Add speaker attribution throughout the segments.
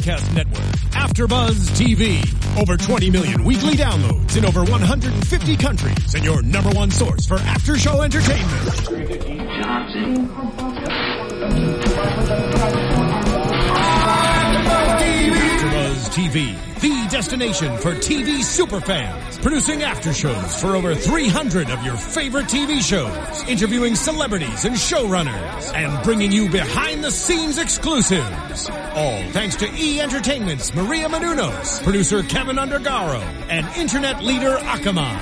Speaker 1: Broadcast Network, AfterBuzz TV. Over 20 million weekly downloads in over 150 countries, and your number one source for after-show entertainment. AfterBuzz TV, the destination for TV superfans, producing aftershows for over 300 of your favorite TV shows, interviewing celebrities and showrunners, and bringing you behind-the-scenes exclusives. All thanks to E! Entertainment's Maria Menounos, producer Kevin Undergaro, and internet leader Akamai.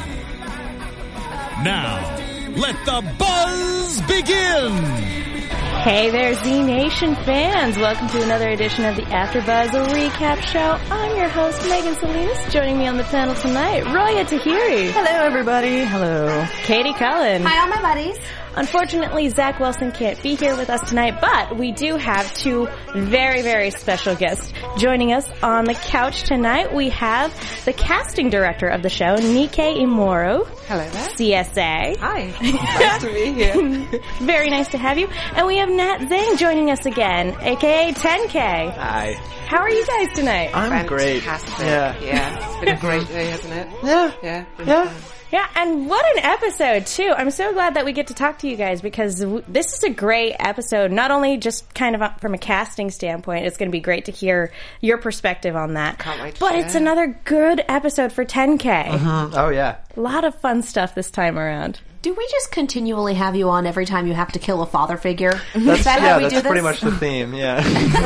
Speaker 1: Now, let the buzz begin!
Speaker 2: Hey there, Z Nation fans! Welcome to another edition of the AfterBuzz Recap Show. I'm your host, Megan Salinas. Joining me on the panel tonight, Roya Tahiri.
Speaker 3: Hello, everybody. Hello.
Speaker 2: Katie Cullen.
Speaker 4: Hi, all my buddies.
Speaker 2: Unfortunately, Zach Wilson can't be here with us tonight, but we do have two very, very special guests joining us on the couch tonight. We have the casting director of the show, Nike Imoro.
Speaker 4: Hello there.
Speaker 2: CSA.
Speaker 4: Hi. Nice to be here.
Speaker 2: Very nice to have you. And we have Nat Zhang joining us again, aka 10K.
Speaker 5: Hi.
Speaker 2: How are you guys tonight?
Speaker 5: I'm great.
Speaker 4: Fantastic.
Speaker 5: Yeah.
Speaker 4: It's been a great day, hasn't it?
Speaker 5: Yeah.
Speaker 4: Yeah.
Speaker 2: Yeah, and what an episode, too. I'm so glad that we get to talk to you guys because this is a great episode, not only just kind of from a casting standpoint, it's going to be great to hear your perspective on that.
Speaker 4: Can't wait to
Speaker 2: But
Speaker 4: share.
Speaker 2: it's another good episode for 10K.
Speaker 5: Mm-hmm. Oh, yeah.
Speaker 2: A lot of fun stuff this time around.
Speaker 6: Do we just continually have you on every time you have to kill a father figure?
Speaker 5: That's,
Speaker 6: Is that how we do
Speaker 5: that's
Speaker 6: this?
Speaker 5: pretty much the theme, yeah.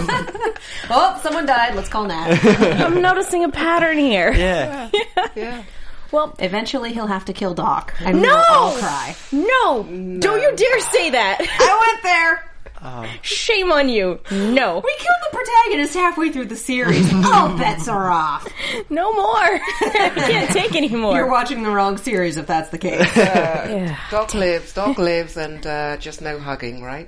Speaker 6: Oh, someone died. Let's call Nat.
Speaker 2: I'm noticing a pattern here.
Speaker 5: Yeah.
Speaker 2: Well,
Speaker 6: Eventually, he'll have to kill Doc. And
Speaker 2: no!
Speaker 6: we'll all cry.
Speaker 2: No! Don't you dare say that!
Speaker 6: I went there.
Speaker 2: Shame on you. No.
Speaker 6: We killed the protagonist halfway through the series. All bets are off.
Speaker 2: No more. I can't take any more.
Speaker 6: You're watching the wrong series if that's the case.
Speaker 2: Yeah.
Speaker 4: Dog lives, and just no hugging, right?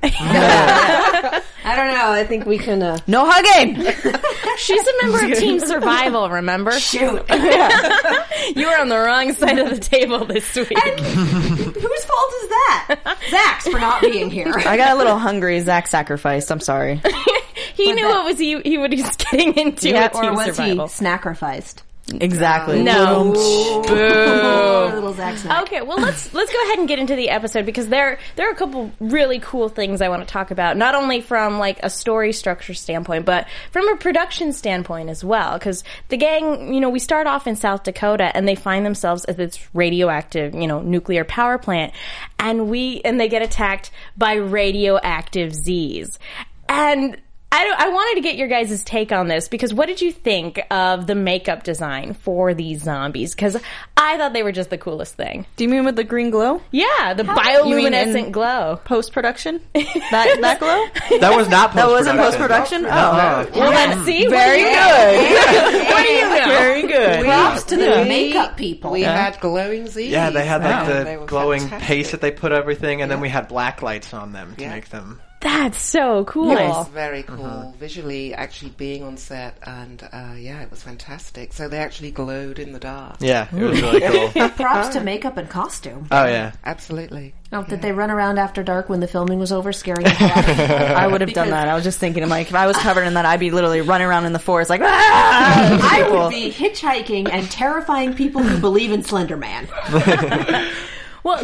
Speaker 6: I don't know. I think we can...
Speaker 3: No hugging!
Speaker 2: She's a member of Team Survival, remember?
Speaker 6: Shoot.
Speaker 2: You were on the wrong side of the table this week.
Speaker 6: Whose fault is that? Zach's for not being here.
Speaker 3: I got a little hungry. Zach sacrificed. I'm sorry.
Speaker 2: He knew what was he was getting into
Speaker 3: Yeah,
Speaker 2: with
Speaker 6: Or
Speaker 2: Team
Speaker 6: was
Speaker 2: Survival.
Speaker 6: he snacrificed?
Speaker 3: Exactly.
Speaker 2: No.
Speaker 6: Boo. Little Zach snack.
Speaker 2: Okay, well let's go ahead and get into the episode because there are a couple really cool things I want to talk about, not only from like a story structure standpoint, but from a production standpoint as well. Because the gang, we start off in South Dakota and they find themselves at this radioactive, nuclear power plant, and they get attacked by radioactive Z's. And I wanted to get your guys' take on this because what did you think of the makeup design for these zombies? Because I thought they were just the coolest thing.
Speaker 3: Do you mean with the green glow?
Speaker 2: Yeah, the
Speaker 3: You mean
Speaker 2: bioluminescent
Speaker 3: in
Speaker 2: glow.
Speaker 3: Post-production? That glow?
Speaker 5: That was not post-production.
Speaker 3: That wasn't post-production?
Speaker 5: No.
Speaker 2: Well, let's see.
Speaker 3: Very good.
Speaker 2: What do you know?
Speaker 3: Very good.
Speaker 6: Props to the makeup people.
Speaker 4: We had glowing Z's.
Speaker 5: Yeah, they had like
Speaker 4: They
Speaker 5: the
Speaker 4: were
Speaker 5: glowing
Speaker 4: fantastic.
Speaker 5: paste that they put everything, and then we had black lights on them to make them...
Speaker 2: That's so cool.
Speaker 4: It's very cool. Visually, actually being on set, and it was fantastic. So they actually glowed in the dark.
Speaker 5: Yeah, it was really cool.
Speaker 6: Props to makeup and costume.
Speaker 5: Oh, yeah.
Speaker 4: Absolutely.
Speaker 6: Oh, did they run around after dark when the filming was over, scaring the hell out of you?
Speaker 3: I would have done that. I was just thinking, if I was covered in that, I'd be literally running around in the forest like, ah!
Speaker 6: I would be hitchhiking and terrifying people who believe in Slender Man.
Speaker 2: Well,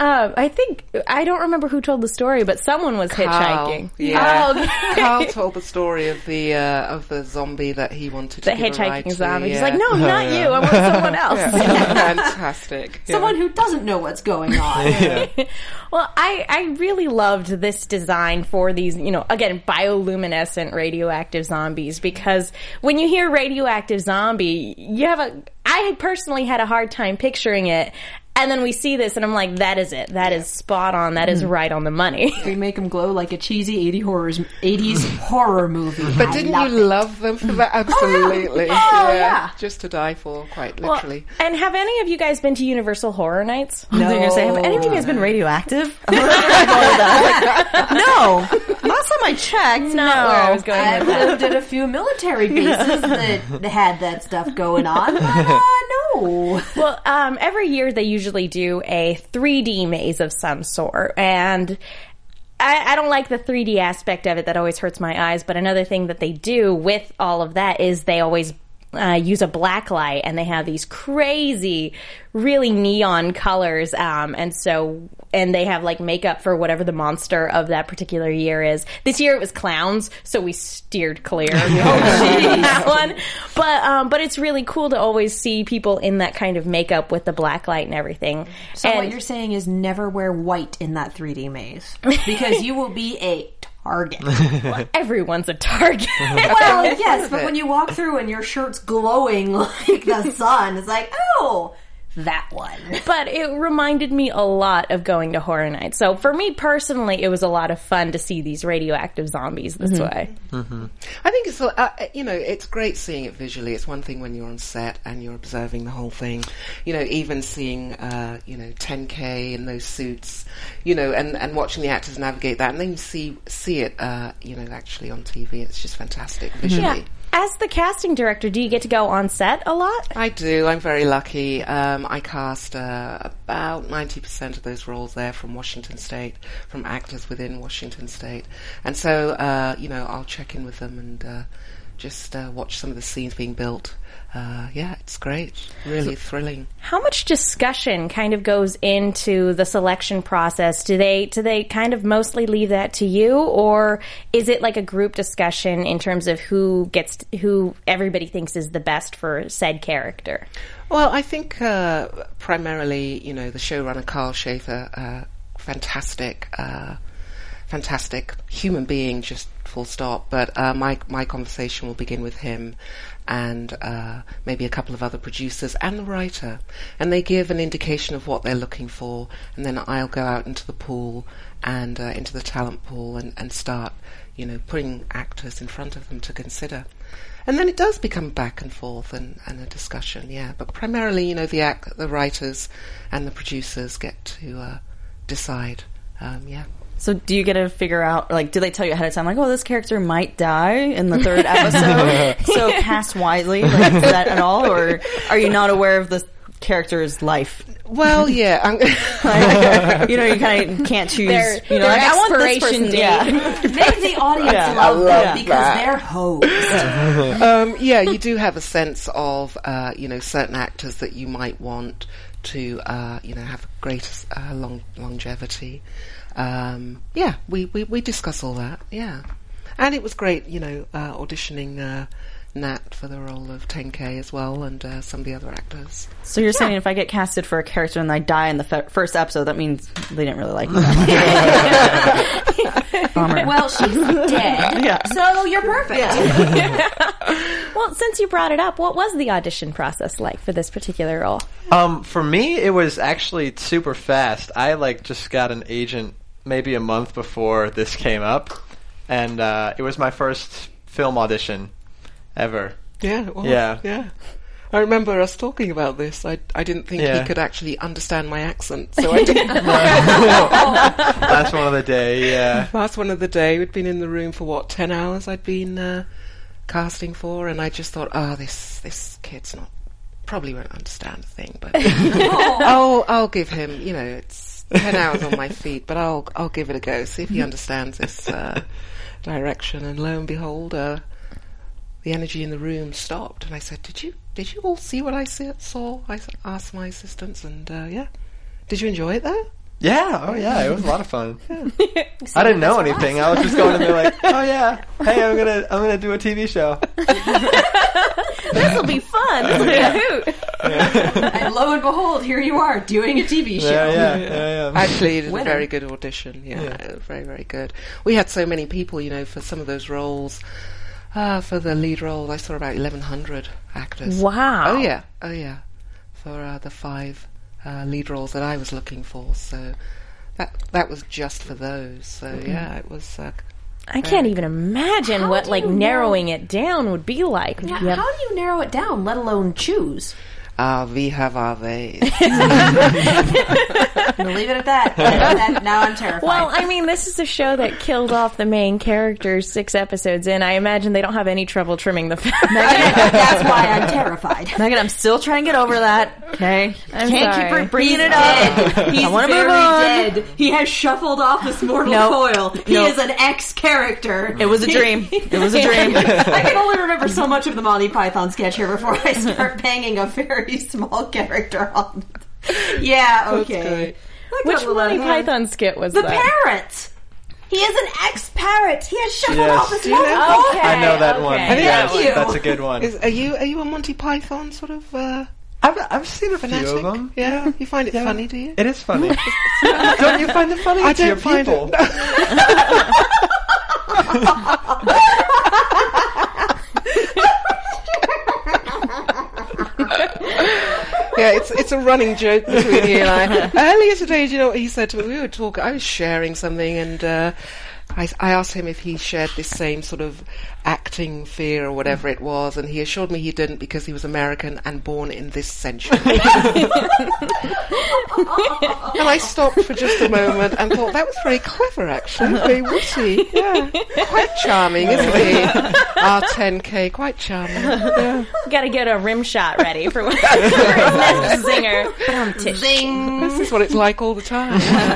Speaker 2: I don't remember who told the story, but someone was hitchhiking.
Speaker 4: Yeah.
Speaker 2: Oh, okay.
Speaker 4: Carl told the story of the zombie that he wanted to
Speaker 2: The
Speaker 4: give a ride
Speaker 2: hitchhiking
Speaker 4: to,
Speaker 2: zombie. He's
Speaker 4: yeah.
Speaker 2: like, no, not you. I want someone else.
Speaker 4: Fantastic.
Speaker 6: Someone who doesn't know what's going on.
Speaker 2: Well, I really loved this design for these, again, bioluminescent radioactive zombies because when you hear radioactive zombie, I personally had a hard time picturing it. And then we see this, and I'm like, that is it. That is spot on. That is right on the money.
Speaker 6: We make them glow like a cheesy 80s horror movie.
Speaker 4: But didn't you love them for that? Absolutely.
Speaker 6: yeah.
Speaker 4: Just to die for, quite
Speaker 2: Well,
Speaker 4: literally.
Speaker 2: and have any of you guys been to Universal Horror Nights?
Speaker 3: No. They're going to say, have any of you guys been radioactive? No. Last time I checked,
Speaker 2: Not where I was going
Speaker 6: I've
Speaker 2: with that.
Speaker 6: lived at a few military bases that had that stuff going on. But, no.
Speaker 2: Well, every year they usually do a 3D maze of some sort, and I don't like the 3D aspect of it. That always hurts my eyes. But another thing that they do with all of that is they always use a black light, and they have these crazy, really neon colors, and they have like makeup for whatever the monster of that particular year is. This year it was clowns, so we steered clear of that one. But it's really cool to always see people in that kind of makeup with the black light and everything.
Speaker 6: So
Speaker 2: and
Speaker 6: what you're saying is never wear white in that 3D maze, because you will be a target.
Speaker 2: everyone's a target.
Speaker 6: Well, yes, but when you walk through and your shirt's glowing like the sun, it's like, oh, that one.
Speaker 2: But it reminded me a lot of going to Horror Nights. So for me personally, it was a lot of fun to see these radioactive zombies this way.
Speaker 4: Mm-hmm. I think it's it's great seeing it visually. It's one thing when you're on set and you're observing the whole thing. Even seeing 10K in those suits, and watching the actors navigate that, and then you see it actually on TV. It's just fantastic visually.
Speaker 2: Yeah. As the casting director, do you get to go on set a lot?
Speaker 4: I do. I'm very lucky. I cast about 90% of those roles there from Washington State, from actors within Washington State. And so, I'll check in with them and just watch some of the scenes being built. It's great. Really thrilling.
Speaker 2: How much discussion kind of goes into the selection process? Do they kind of mostly leave that to you, or is it like a group discussion in terms of who everybody thinks is the best for said character?
Speaker 4: Well, I think primarily, the showrunner Carl Schaefer, fantastic human being, just full stop. But my conversation will begin with him and maybe a couple of other producers and the writer, and they give an indication of what they're looking for, and then I'll go out into the pool and into the talent pool and start putting actors in front of them to consider. And then it does become back and forth and a discussion, but primarily the writers and the producers get to decide.
Speaker 3: So do you get to figure out, do they tell you ahead of time, this character might die in the third episode, so cast wisely, is that at all? Or are you not aware of the character's life?
Speaker 4: Well, yeah.
Speaker 3: You kind of can't choose.
Speaker 2: I want this person.
Speaker 6: Make the audience love them because they're hoes.
Speaker 4: You do have a sense of, certain actors that you might want to, have greater longevity. We discuss all that, and it was great, auditioning Nat for the role of 10K as well, and some of the other actors.
Speaker 3: So you're saying if I get casted for a character and I die in the first episode, that means they didn't really like me. Bummer.
Speaker 6: Well, she's dead, so you're perfect.
Speaker 2: Well, since you brought it up, what was the audition process like for this particular role?
Speaker 5: For me, it was actually super fast. I just got an agent maybe a month before this came up, and it was my first film audition ever.
Speaker 4: Yeah, it was. Yeah. I remember us talking about this. I didn't think he could actually understand my accent, so I didn't.
Speaker 5: Last one of the day,
Speaker 4: Last one of the day. We'd been in the room for 10 hours I'd been casting for, and I just thought, this kid's probably won't understand a thing, but I'll give him, it's 10 hours on my feet, but I'll give it a go, see if he understands this direction. And lo and behold, the energy in the room stopped, and I said, did you all see what I saw? I asked my assistants, and did you enjoy it there?
Speaker 5: Yeah, it was a lot of fun. I didn't know anything. I was just going in there like, hey, I'm gonna do a TV show.
Speaker 2: This will be fun. This will be a hoot.
Speaker 6: And lo and behold, here you are doing a TV show.
Speaker 5: Yeah.
Speaker 4: Actually, it was a very good audition. It was very, very good. We had so many people, for some of those roles. For the lead role, I saw about 1,100 actors.
Speaker 2: Wow.
Speaker 4: Oh yeah. For the 5 lead roles that I was looking for, so that was just for those. So it was.
Speaker 2: I can't even imagine what narrowing it down would be like.
Speaker 6: Yeah, how do you narrow it down, let alone choose?
Speaker 4: We have our ways.
Speaker 6: I'm gonna leave it at that. Now I'm terrified.
Speaker 2: Well, I mean, this is a show that killed off the main characters 6 episodes in. I imagine they don't have any trouble trimming the fat.
Speaker 6: That's why I'm terrified.
Speaker 3: Megan, I'm still trying to get over that. Okay,
Speaker 2: I'm
Speaker 3: can't
Speaker 2: sorry.
Speaker 3: keep bringing it up.
Speaker 6: He's
Speaker 3: I want to
Speaker 6: very
Speaker 3: move on.
Speaker 6: dead. He has shuffled off this mortal coil. He is an ex-character.
Speaker 3: It was a dream. It was a dream.
Speaker 6: I can only remember so much of the Monty Python sketch here before I start banging a very small character on. Yeah, okay.
Speaker 2: Which Monty Python skit was
Speaker 6: The
Speaker 2: that?
Speaker 6: parrot. He is an ex-parrot. He has shuffled
Speaker 5: Yes.
Speaker 6: off his
Speaker 4: Do you know?
Speaker 6: mortal coil.
Speaker 5: I know that one.
Speaker 2: Okay.
Speaker 5: Yes,
Speaker 6: Thank you.
Speaker 5: that's a good one.
Speaker 4: Are you a Monty Python sort of
Speaker 5: I've seen a few
Speaker 4: fanatic?
Speaker 5: of them.
Speaker 4: Yeah, you find it funny, do you?
Speaker 5: It is funny. Don't you find it funny?
Speaker 4: I
Speaker 5: It's your
Speaker 4: don't find
Speaker 5: people.
Speaker 4: Yeah, it's a running joke between you and I. Earlier today, do you know what he said to me? We were talking. I was sharing something, and I asked him if he shared this same sort of acting fear or whatever it was, and he assured me he didn't because he was American and born in this century. And I stopped for just a moment and thought that was very clever, actually, very witty. Yeah, quite charming, isn't he? R10K, quite charming. Yeah.
Speaker 2: Got to get a rim shot ready for his next zinger.
Speaker 6: Zing.
Speaker 4: This is what it's like all the time.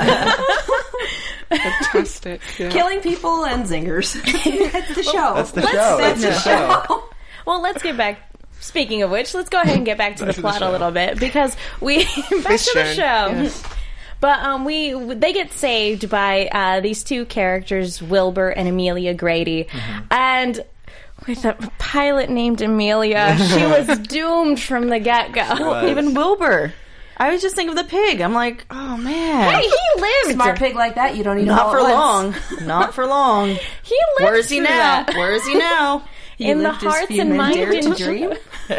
Speaker 4: Fantastic. Yeah.
Speaker 6: Killing people and zingers. That's the show.
Speaker 5: That's the show. That's the show.
Speaker 2: Well, let's get back. Speaking of which, let's go ahead and get back to the plot a little bit because we back to the show.
Speaker 4: Yes.
Speaker 2: But they get saved by these 2 characters, Wilbur and Amelia Grady, and with a pilot named Amelia, she was doomed from the get-go.
Speaker 5: Right.
Speaker 3: Even Wilbur. I was just thinking of the pig. I'm like, oh man.
Speaker 2: Hey, he lived.
Speaker 6: Smart pig like that, you don't even
Speaker 3: Not
Speaker 6: know
Speaker 3: for
Speaker 6: it once.
Speaker 3: long. Not for long.
Speaker 2: He lived.
Speaker 3: Where is he
Speaker 2: through
Speaker 3: now?
Speaker 2: that.
Speaker 3: Where is he now?
Speaker 2: In the
Speaker 6: lived his
Speaker 2: hearts
Speaker 6: few
Speaker 2: and
Speaker 6: men
Speaker 2: minds
Speaker 6: dare to
Speaker 2: of
Speaker 6: dream.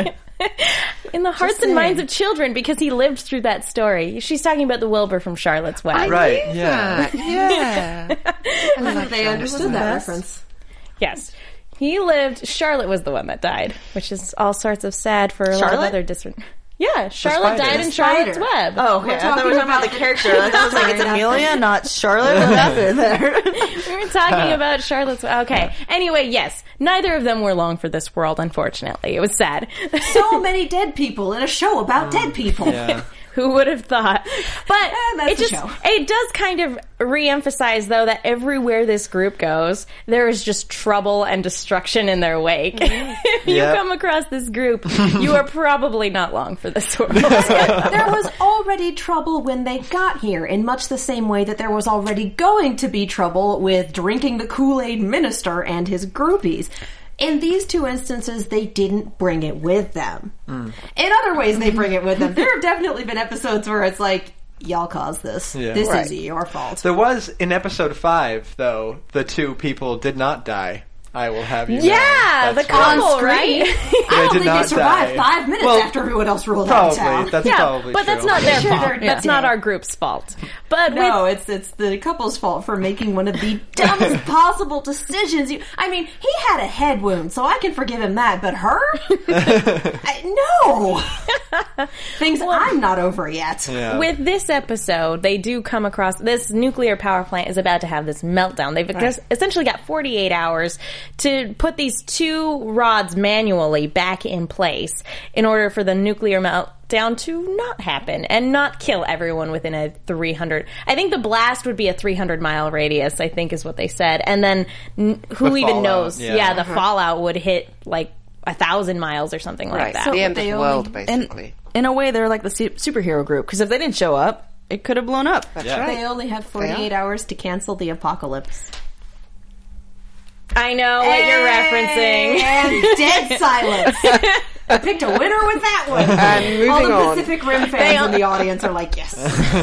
Speaker 2: in the hearts and minds of children because he lived through that story. She's talking about the Wilbur from Charlotte's Web.
Speaker 5: Right, yeah.
Speaker 4: Yeah.
Speaker 6: I thought they understood that reference.
Speaker 2: Yes. He lived. Charlotte was the one that died, which is all sorts of sad for a lot of
Speaker 3: Charlotte?
Speaker 2: other different. Yeah, Charlotte
Speaker 5: spider.
Speaker 2: died in
Speaker 6: The
Speaker 2: Charlotte's
Speaker 6: spider.
Speaker 2: Web.
Speaker 3: Oh, okay. I thought we were talking about the character. I was like, it's Amelia, not Charlotte. What happened there?
Speaker 2: We were talking about Charlotte's Web. Okay. Anyway, yes. Neither of them were long for this world, unfortunately. It was sad.
Speaker 6: So many dead people in a show about dead people.
Speaker 5: Yeah.
Speaker 2: Who would have thought? But
Speaker 6: that's
Speaker 2: it
Speaker 6: the show.
Speaker 2: it does kind of re-emphasize, though, that everywhere this group goes, there is just trouble and destruction in their wake. If you
Speaker 5: Yep.
Speaker 2: come across this group, you are probably not long for this world.
Speaker 6: There was already trouble when they got here, in much the same way that there was already going to be trouble with drinking the Kool-Aid minister and his groupies. In these 2 instances, they didn't bring it with them. In other ways, they bring it with them. There have definitely been episodes where it's like, y'all caused this.
Speaker 5: Yeah.
Speaker 6: This
Speaker 2: Right.
Speaker 6: is your fault.
Speaker 5: There was, in episode 5, though, the 2 people did not die. I will have you know.
Speaker 2: Yeah, the
Speaker 5: That's
Speaker 2: couple,
Speaker 6: On screen?
Speaker 2: right?
Speaker 6: I don't
Speaker 5: did
Speaker 6: think they
Speaker 5: not
Speaker 6: survived
Speaker 5: die.
Speaker 6: 5 minutes
Speaker 5: Well,
Speaker 6: after everyone else rolled out of town.
Speaker 5: Probably. That's
Speaker 2: Yeah,
Speaker 5: probably
Speaker 2: but
Speaker 5: true.
Speaker 2: that's not their
Speaker 6: Sure,
Speaker 2: fault.
Speaker 6: they're
Speaker 2: That's not
Speaker 6: dead.
Speaker 2: our group's fault. But
Speaker 6: No,
Speaker 2: with,
Speaker 6: it's the couple's fault for making one of the dumbest possible decisions. I mean, he had a head wound, so I can forgive him that. But her, no, things I'm not over yet.
Speaker 5: Yeah.
Speaker 2: with this episode, they do come across this nuclear power plant is about to have this meltdown. They've essentially got 48 hours to put these 2 rods manually back in place in order for the nuclear meltdown to not happen and not kill everyone within a 300. I think the blast would be a 300-mile radius, I think is what they said. And then who
Speaker 5: The
Speaker 2: even
Speaker 5: fallout,
Speaker 2: knows?
Speaker 5: yeah.
Speaker 2: The fallout would hit like 1,000 miles or something like
Speaker 4: Right.
Speaker 2: that.
Speaker 4: The end of
Speaker 6: they
Speaker 4: the
Speaker 6: only-
Speaker 4: world, basically.
Speaker 3: In a way, they're like the superhero group, because if they didn't show up, it could have blown up.
Speaker 4: That's
Speaker 5: Yeah.
Speaker 4: right.
Speaker 6: They only have 48 hours to cancel the apocalypse.
Speaker 2: I know what you're referencing.
Speaker 6: And dead silence. I picked a winner with that one.
Speaker 4: And moving
Speaker 6: All the
Speaker 4: on.
Speaker 6: Pacific Rim fans in the audience are like, yes.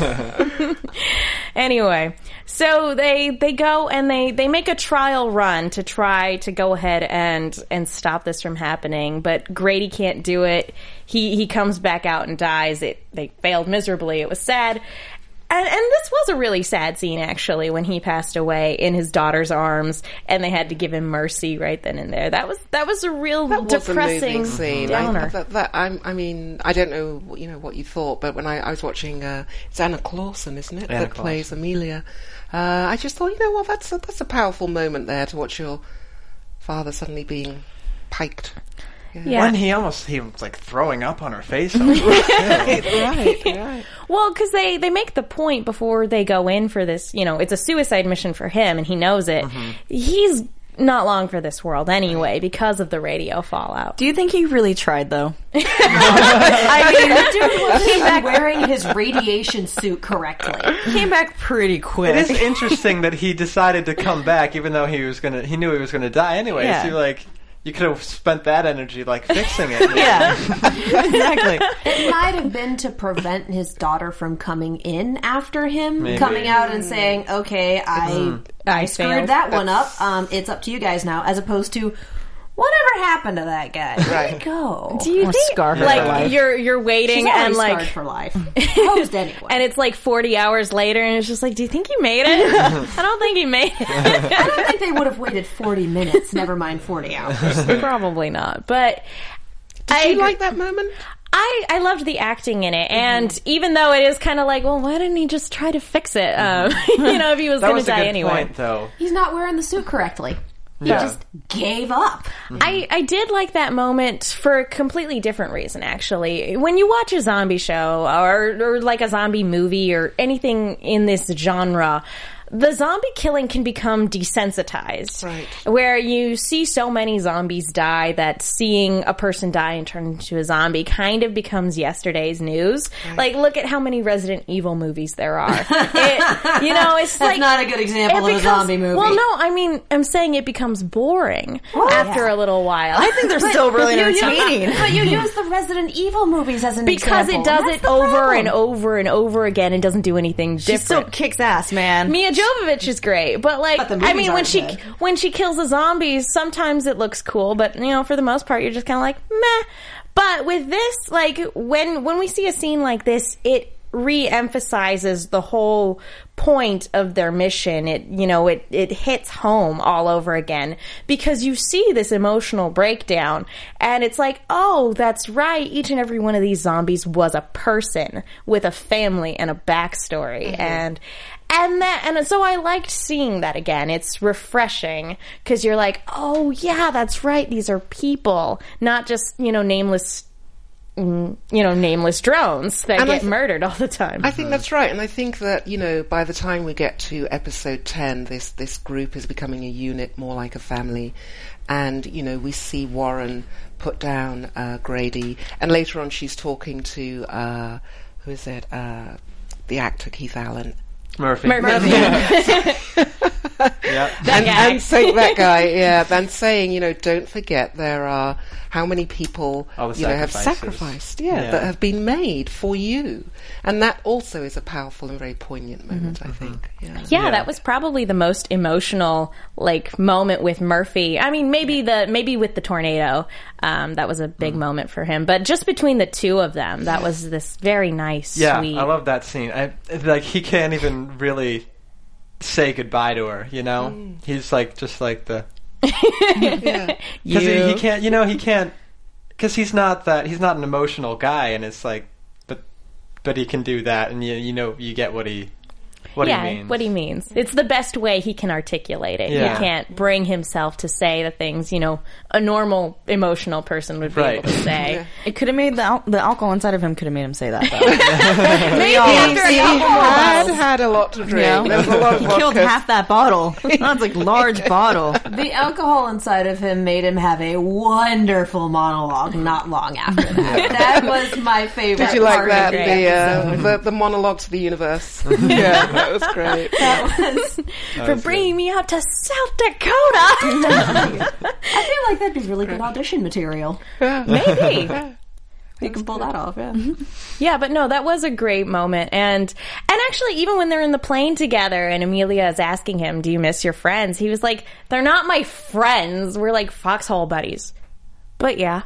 Speaker 2: Anyway, so they go and they make a trial run to try to go ahead and stop this from happening, but Grady can't do it. He comes back out and dies. They failed miserably. It was sad. And this was a really sad scene, actually, when he passed away in his daughter's arms, and they had to give him mercy right then and there. That was a real depressing
Speaker 4: was a moving scene.
Speaker 2: downer.
Speaker 4: I mean, I don't know, what you thought, but when I was watching, it's Anna Clausen, isn't it, that plays Amelia. I just thought, that's a powerful moment there to watch your father suddenly being piked.
Speaker 2: Yeah.
Speaker 5: When he was like throwing up on her face.
Speaker 4: Right.
Speaker 2: Well, because they make the point before they go in for this, it's a suicide mission for him, and he knows it.
Speaker 5: Mm-hmm.
Speaker 2: He's not long for this world anyway because of the radio fallout.
Speaker 3: Do you think he really tried, though?
Speaker 6: I mean, the dude wasn't even wearing his radiation suit correctly.
Speaker 3: Came back pretty quick.
Speaker 5: It is interesting that he decided to come back, even though he knew he was gonna die anyway.
Speaker 3: Yeah.
Speaker 5: So you could have spent that energy fixing it.
Speaker 3: Yeah, exactly.
Speaker 6: It might have been to prevent his daughter from coming in after him,
Speaker 5: Maybe.
Speaker 6: coming out and saying, "Okay, I screwed
Speaker 2: failed.
Speaker 6: that one up. It's up to you guys now," as opposed to whatever happened to that guy. Where'd he go?
Speaker 2: Do you
Speaker 3: Or
Speaker 2: think
Speaker 3: scar her for life.
Speaker 2: you're waiting
Speaker 6: She's
Speaker 2: and
Speaker 6: already scarred for life. Posed anyway.
Speaker 2: and it's 40 hours later, and it's just do you think he made it? I don't think he made it.
Speaker 6: I don't think they would have waited 40 minutes, never mind 40 hours.
Speaker 2: Probably not. But
Speaker 4: Did you like that moment?
Speaker 2: I loved the acting in it, and even though it is kind of well, why didn't he just try to fix it? If he was
Speaker 5: That
Speaker 2: going
Speaker 5: was
Speaker 2: to
Speaker 5: a
Speaker 2: die
Speaker 5: good
Speaker 2: anyway.
Speaker 5: point, though.
Speaker 6: He's not wearing the suit correctly. He
Speaker 5: Yeah.
Speaker 6: just gave up.
Speaker 2: I did like that moment for a completely different reason, actually. When you watch a zombie show or a zombie movie or anything in this genre, the zombie killing can become desensitized.
Speaker 4: Right.
Speaker 2: Where you see so many zombies die that seeing a person die and turn into a zombie kind of becomes yesterday's news. Look at how many Resident Evil movies there are. It's
Speaker 6: That's not a good example of a zombie movie.
Speaker 2: Well, no, I'm saying it becomes boring after a little while.
Speaker 3: I think they're still really entertaining.
Speaker 6: But you use the Resident Evil movies as an
Speaker 2: because
Speaker 6: example.
Speaker 2: it does
Speaker 6: That's
Speaker 2: it
Speaker 6: the
Speaker 2: over
Speaker 6: problem.
Speaker 2: and over and over again and doesn't do anything
Speaker 3: She still
Speaker 2: different.
Speaker 3: kicks ass, man.
Speaker 2: Mia Jovovich is great, but
Speaker 6: the movies aren't good.
Speaker 2: when she kills the zombies, sometimes it looks cool, but for the most part, you're just kind of meh. But with this, when we see a scene like this, it re-emphasizes the whole point of their mission. It hits home all over again because you see this emotional breakdown, and it's oh, that's right. Each and every one of these zombies was a person with a family and a backstory, and so I liked seeing that again. It's refreshing because you're oh yeah, that's right. These are people, not just nameless drones that get murdered all the time.
Speaker 4: I think that's right, and I think that by the time we get to episode 10, this group is becoming a unit, more like a family, and we see Warren put down Grady, and later on she's talking to who is it? The actor Keith Allen.
Speaker 5: Murphy. Yeah.
Speaker 4: And saying that guy, and saying, don't forget there are how many people have sacrificed, that have been made for you, and that also is a powerful and very poignant moment. I think.
Speaker 2: Yeah, that was probably the most emotional moment with Murphy. I mean, maybe with the tornado, that was a big moment for him. But just between the two of them, that was this very nice, sweet.
Speaker 5: I love that scene. He can't even really say goodbye to her. He's just the.
Speaker 4: Yeah.
Speaker 5: Because he can't. He can't. Because he's not an emotional guy, and it's but he can do that, and you get what he means.
Speaker 2: What he means. It's the best way he can articulate it.
Speaker 5: Yeah.
Speaker 2: He can't bring himself to say the things, a normal emotional person would be able to say.
Speaker 4: Yeah.
Speaker 3: It could have made the alcohol inside of him could have made him say that, though.
Speaker 2: Maybe after a
Speaker 4: He
Speaker 2: couple more bottles.
Speaker 4: had a lot to drink.
Speaker 3: Yeah.
Speaker 4: There was a lot of
Speaker 3: He killed
Speaker 4: vodka.
Speaker 3: half that bottle. That's large bottle.
Speaker 6: The alcohol inside of him made him have a wonderful monologue not long after that. That was my favorite
Speaker 4: Did you like
Speaker 6: part
Speaker 4: that?
Speaker 6: of the episode.
Speaker 4: The monologue to the universe. Yeah, that was great.
Speaker 2: For bringing me out to South Dakota.
Speaker 6: I feel like that'd be really good audition material.
Speaker 2: Maybe.
Speaker 6: You can pull that off, yeah.
Speaker 2: Yeah, but no, that was a great moment. And actually, even when they're in the plane together and Amelia is asking him, do you miss your friends? He was like, they're not my friends. We're foxhole buddies. But yeah.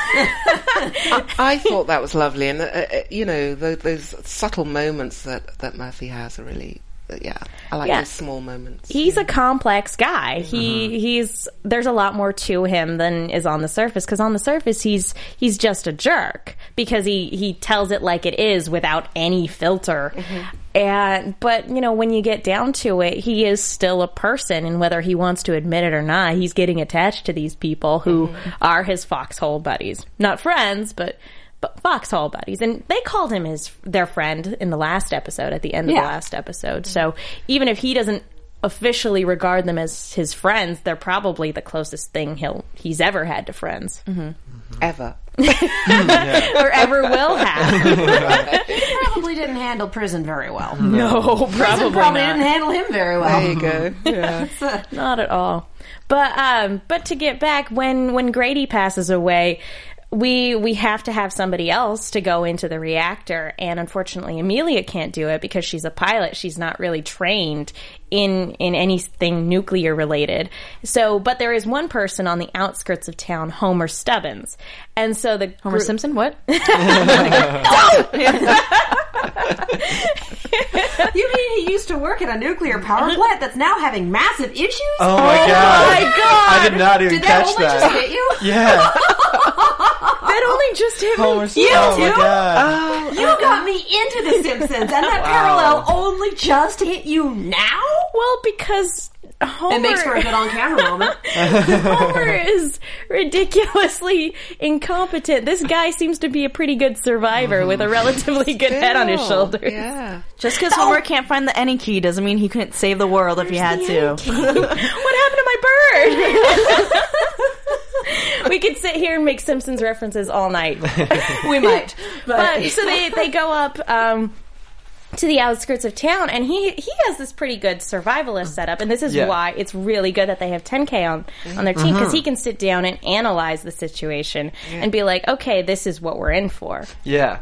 Speaker 4: I thought that was lovely, and those subtle moments that Murphy has are really, I like those small moments.
Speaker 2: He's a complex guy. He's there's a lot more to him than is on the surface, because on the surface he's just a jerk because he tells it like it is without any filter. But when you get down to it, he is still a person, and whether he wants to admit it or not, he's getting attached to these people who are his foxhole buddies. Not friends, but foxhole buddies. And they called him their friend in the last episode, at the end of the last episode. So even if he doesn't officially regard them as his friends, they're probably the closest thing he's ever had to friends.
Speaker 4: Ever.
Speaker 2: Or ever will have.
Speaker 6: He probably didn't handle prison very well.
Speaker 2: No,
Speaker 6: Prison
Speaker 2: probably
Speaker 6: probably
Speaker 2: not.
Speaker 6: didn't handle him very well.
Speaker 4: There you go. Yeah.
Speaker 2: Not at all. But to get back, when Grady passes away, we have to have somebody else to go into the reactor, and unfortunately Amelia can't do it because she's a pilot. She's not really trained in anything nuclear related. But there is one person on the outskirts of town, Homer Stubbins. And so
Speaker 3: Homer Simpson, what?
Speaker 6: You mean he used to work at a nuclear power plant that's now having massive issues?
Speaker 5: Oh my god!
Speaker 2: my God!
Speaker 5: I did not even
Speaker 6: Did that
Speaker 5: catch
Speaker 6: only
Speaker 5: that.
Speaker 6: just hit you?
Speaker 5: Yeah.
Speaker 2: That only just hit me.
Speaker 5: Homer
Speaker 6: You
Speaker 5: oh my
Speaker 6: too?
Speaker 5: god.
Speaker 6: You got me into The Simpsons, and that parallel only just hit you now?
Speaker 2: Well, because Homer...
Speaker 6: It makes for a good on-camera moment.
Speaker 2: Homer is ridiculously incompetent. This guy seems to be a pretty good survivor with a relatively good head on his shoulders.
Speaker 4: Yeah.
Speaker 3: Just because Homer can't find the any key doesn't mean he couldn't save the world if he had to.
Speaker 2: What happened to my bird? We could sit here and make Simpsons references all night.
Speaker 6: We might.
Speaker 2: But so they go up to the outskirts of town, and he has this pretty good survivalist setup, and this is why it's really good that they have 10K on their team, because he can sit down and analyze the situation and be like, okay, this is what we're in for.
Speaker 5: Yeah.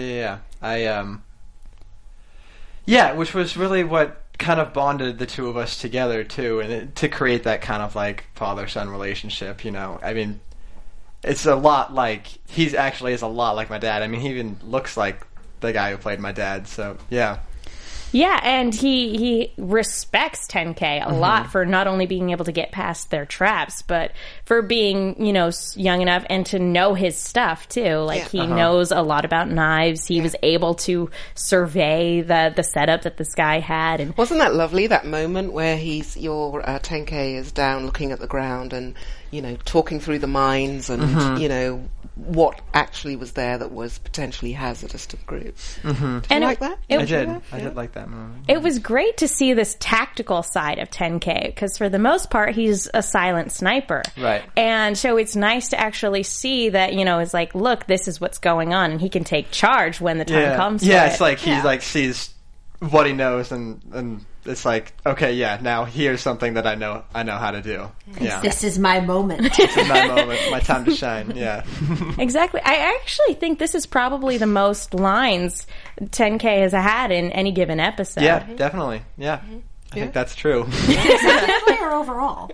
Speaker 5: Which was really what kind of bonded the two of us together too, and to create that kind of like father-son relationship. I mean, it's a lot like he's actually is a lot like my dad. I mean, he even looks like the guy who played my dad. So yeah.
Speaker 2: Yeah, and he respects 10K a lot for not only being able to get past their traps, but for being, young enough and to know his stuff, too. Like, he knows a lot about knives. He was able to survey the setup that this guy had. And
Speaker 4: wasn't that lovely, that moment where your 10K is down looking at the ground and, talking through the mines and, what actually was there that was potentially hazardous to the group. Did you like that?
Speaker 5: I did like that moment.
Speaker 2: It was great to see this tactical side of 10K, because for the most part, he's a silent sniper.
Speaker 5: Right.
Speaker 2: And so it's nice to actually see that, it's like, look, this is what's going on, and he can take charge when the time comes.
Speaker 5: Yeah,
Speaker 2: for
Speaker 5: it's
Speaker 2: it.
Speaker 5: like he sees what he knows, and it's like, okay, now here's something that I know how to do. Yeah.
Speaker 6: This is my moment.
Speaker 5: This is my moment, my time to shine. Yeah.
Speaker 2: Exactly. I actually think this is probably the most lines 10K has had in any given episode.
Speaker 5: Yeah, definitely. Yeah. I think that's true.
Speaker 6: Consecutively or overall?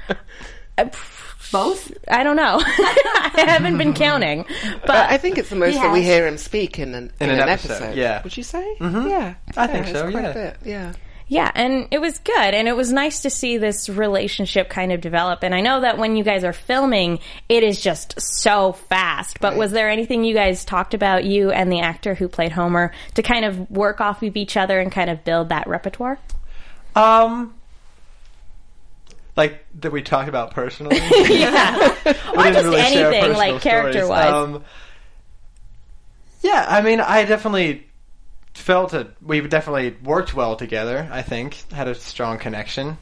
Speaker 6: Both?
Speaker 2: I don't know. I haven't been counting. But
Speaker 4: I think it's the most that we hear him speak in an episode.
Speaker 5: Yeah.
Speaker 4: Would you say? Yeah.
Speaker 5: I think so,
Speaker 4: it's quite
Speaker 5: yeah.
Speaker 4: a bit, yeah.
Speaker 2: Yeah, and it was good, and it was nice to see this relationship kind of develop. And I know that when you guys are filming, it is just so fast. But was there anything you guys talked about, you and the actor who played Homer, to kind of work off of each other and kind of build that repertoire?
Speaker 5: Like that we talked about personally?
Speaker 2: Yeah.
Speaker 5: We didn't
Speaker 2: just
Speaker 5: really share
Speaker 2: anything,
Speaker 5: personal
Speaker 2: like, character-wise.
Speaker 5: Yeah, I mean, I definitely felt it. We definitely worked well together, I think. Had a strong connection.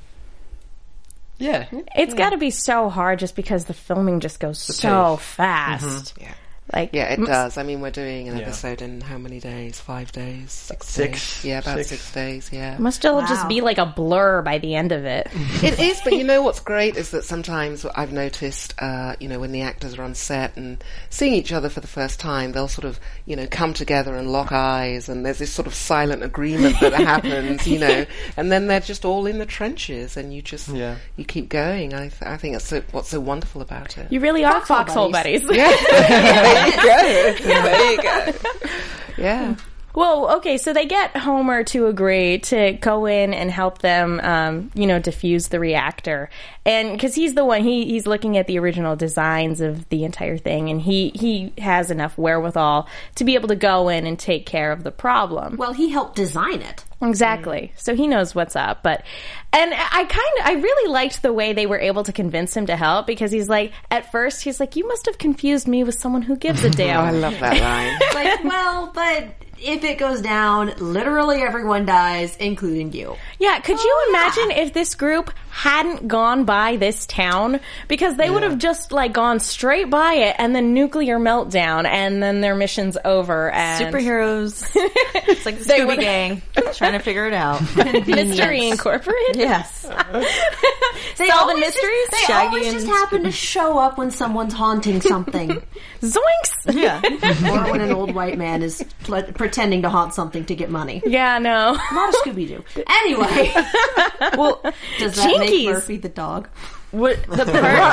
Speaker 5: Yeah.
Speaker 2: It's got to be so hard just because the filming just goes so fast.
Speaker 4: Yeah.
Speaker 2: Like,
Speaker 4: Yeah, it does. I mean, we're doing an
Speaker 5: Yeah.
Speaker 4: episode in how many days? 5 days? 6
Speaker 5: Six.
Speaker 4: days? Yeah, about
Speaker 5: 6.
Speaker 4: 6 days, yeah.
Speaker 2: must still
Speaker 6: Wow.
Speaker 2: just be like a blur by the end of it.
Speaker 4: It is, but you know what's great is that sometimes I've noticed, when the actors are on set and seeing each other for the first time, they'll sort of, come together and lock eyes, and there's this sort of silent agreement that happens, and then they're just all in the trenches, and you just, you keep going. I think that's what's so wonderful about it.
Speaker 2: You really are foxhole buddies.
Speaker 4: Yeah, there you go. There you go. Yeah.
Speaker 2: Well, okay, so they get Homer to agree to go in and help them, defuse the reactor. And because he's the one, he's looking at the original designs of the entire thing, and he has enough wherewithal to be able to go in and take care of the problem.
Speaker 6: Well, he helped design it.
Speaker 2: Exactly. So he knows what's up. And I really liked the way they were able to convince him to help, because at first he's like, you must have confused me with someone who gives a damn.
Speaker 4: Oh, I love that line.
Speaker 6: But if it goes down, literally everyone dies, including you.
Speaker 2: Yeah, could you imagine if this group hadn't gone by this town? Because they would have just gone straight by it, and then nuclear meltdown, and then their mission's over. And
Speaker 3: Superheroes. It's like the
Speaker 2: They
Speaker 3: Scooby
Speaker 2: would-
Speaker 3: Gang trying to figure it out.
Speaker 2: Mystery Incorporated.
Speaker 3: Yes.
Speaker 2: Solving mysteries.
Speaker 6: They
Speaker 3: Shaggy
Speaker 6: always
Speaker 3: and-
Speaker 6: just happen to show up when someone's haunting something.
Speaker 2: Zoinks.
Speaker 3: Yeah.
Speaker 6: Or when an old white man is pretending to haunt something to get money.
Speaker 2: Yeah, no.
Speaker 6: Not a Scooby-Doo. Anyway,
Speaker 3: Well,
Speaker 6: does that make
Speaker 2: Jinkies.
Speaker 6: Murphy the dog?
Speaker 3: the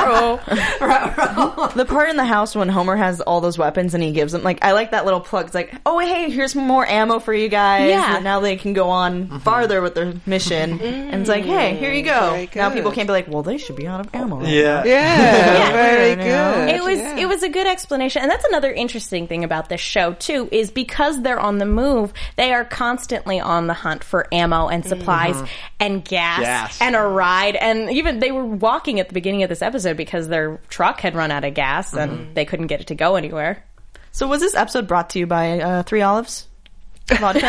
Speaker 3: part in the house when Homer has all those weapons and he gives them, I like that little plug. It's like, oh, hey, here's more ammo for you guys.
Speaker 2: Yeah.
Speaker 3: And now they can go on farther with their mission. And it's like, hey, here you go.
Speaker 4: Very
Speaker 3: Now people
Speaker 4: good.
Speaker 3: can't be like, well, they should be out of ammo.
Speaker 5: Yeah.
Speaker 4: Yeah, very
Speaker 3: Yeah.
Speaker 4: good.
Speaker 2: It was a good explanation, and that's another interesting thing about this show too, is because they're on the move, they are constantly on the hunt for ammo and supplies and gas and a ride, and even they were walking at the beginning of this episode because their truck had run out of gas and they couldn't get it to go anywhere.
Speaker 3: So was this episode brought to you by 3 Olives? Vodka?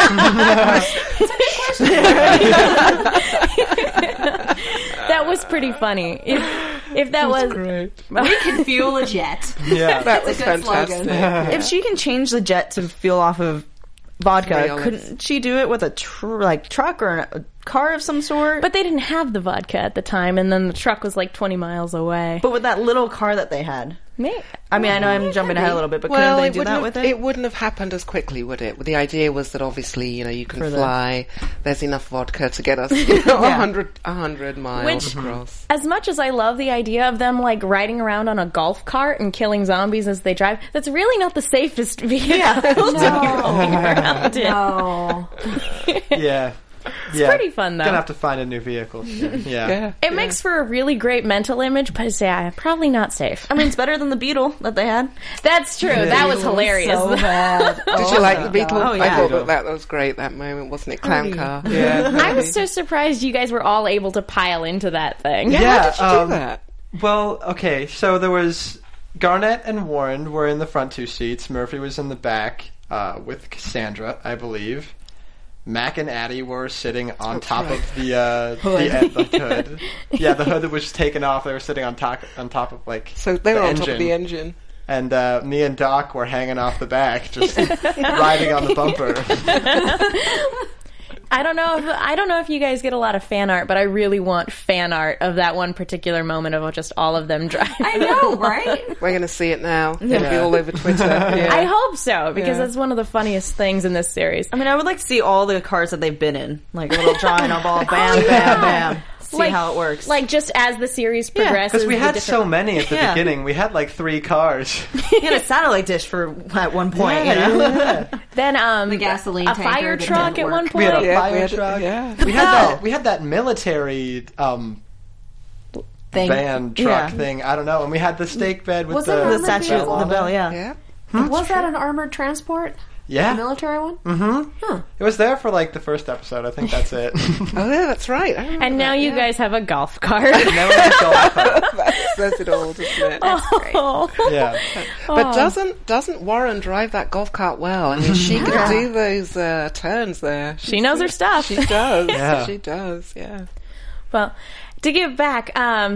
Speaker 2: That was pretty funny. If that was
Speaker 4: Great.
Speaker 6: We can fuel a jet.
Speaker 5: Yeah.
Speaker 4: That was
Speaker 6: a good
Speaker 4: fantastic.
Speaker 6: slogan.
Speaker 3: If she can change the jet to fuel off of
Speaker 4: 3
Speaker 3: vodka,
Speaker 4: Olives.
Speaker 3: couldn't she do it with a truck or a car of some sort?
Speaker 2: but they didn't have the vodka at the time, and then the truck was 20 miles away.
Speaker 3: But with that little car that they had. I mean, I know I'm jumping ahead a little bit, but
Speaker 4: Well,
Speaker 3: couldn't they do that with it?
Speaker 4: It wouldn't have happened as quickly, would it? The idea was that obviously, you can
Speaker 3: For the-
Speaker 4: fly. There's enough vodka to get us, 100 miles
Speaker 2: Which-
Speaker 4: across.
Speaker 2: As much as I love the idea of them riding around on a golf cart and killing zombies as they drive, that's really not the safest vehicle to be rolling around in.
Speaker 6: No.
Speaker 5: Yeah.
Speaker 2: It's pretty fun, though.
Speaker 5: Gonna have to find a new vehicle. Yeah.
Speaker 2: It makes for a really great mental image, but it's probably not safe.
Speaker 3: I mean, it's better than the Beetle that they had.
Speaker 2: That's true. That was hilarious.
Speaker 6: So bad.
Speaker 4: Did you like the Beetle?
Speaker 3: Oh, yeah.
Speaker 4: I thought that was great, that moment, wasn't it? Clown car.
Speaker 5: Yeah.
Speaker 2: I was so surprised you guys were all able to pile into that thing.
Speaker 5: Yeah.
Speaker 4: How did you do that?
Speaker 5: Well, okay, so there was Garnett and Warren were in the front 2 seats. Murphy was in the back with Cassandra, I believe. Mac and Addie were sitting on top of the hood. Yeah, the hood that was taken off. They were sitting on top of
Speaker 4: So they were
Speaker 5: the
Speaker 4: on top of the engine.
Speaker 5: And me and Doc were hanging off the back, just riding on the bumper.
Speaker 2: I don't know if you guys get a lot of fan art, but I really want fan art of that one particular moment of just all of them driving.
Speaker 6: I know, right?
Speaker 4: We're going to see it now. It'll be all over Twitter. Yeah.
Speaker 2: I hope so, because
Speaker 4: Yeah.
Speaker 2: that's one of the funniest things in this series.
Speaker 3: I mean, I would like to see all the cars that they've been in. Like a little drawing of all bam, bam, bam. See how it works.
Speaker 2: Just as the series progresses.
Speaker 5: Because we
Speaker 2: the
Speaker 5: had
Speaker 2: different-
Speaker 5: so many at the
Speaker 3: Yeah.
Speaker 5: beginning. We had 3 cars.
Speaker 3: He had a satellite dish at one point, you know?
Speaker 2: Then
Speaker 6: The gasoline
Speaker 2: a
Speaker 6: tanker
Speaker 2: fire
Speaker 6: that
Speaker 2: truck
Speaker 6: didn't
Speaker 2: at one
Speaker 6: work.
Speaker 5: We had
Speaker 2: point.
Speaker 5: a
Speaker 4: Yeah,
Speaker 5: fire
Speaker 4: we had-
Speaker 5: truck.
Speaker 4: yeah.
Speaker 5: We had that military
Speaker 6: Thing.
Speaker 5: van truck
Speaker 3: Yeah.
Speaker 5: thing. I don't know. And we had the stake bed with
Speaker 6: Was
Speaker 5: the
Speaker 6: it
Speaker 3: The
Speaker 6: armored
Speaker 3: statue,
Speaker 6: vehicle?
Speaker 3: the bell, yeah.
Speaker 4: Yeah.
Speaker 6: Was that an armored transport?
Speaker 5: Yeah.
Speaker 6: A military one?
Speaker 5: It was there for the first episode. I think that's it.
Speaker 4: Oh, yeah, that's right. I remember
Speaker 2: And now
Speaker 4: that,
Speaker 2: you
Speaker 4: yeah.
Speaker 2: guys have a golf cart.
Speaker 5: Now we have a golf cart.
Speaker 4: That says it all, doesn't it?
Speaker 2: Oh.
Speaker 5: Yeah.
Speaker 4: But doesn't Warren drive that golf cart well? I mean, she can do those turns there.
Speaker 2: She knows her stuff.
Speaker 4: She does.
Speaker 5: Yeah.
Speaker 4: She does. Yeah.
Speaker 2: Well, to give back,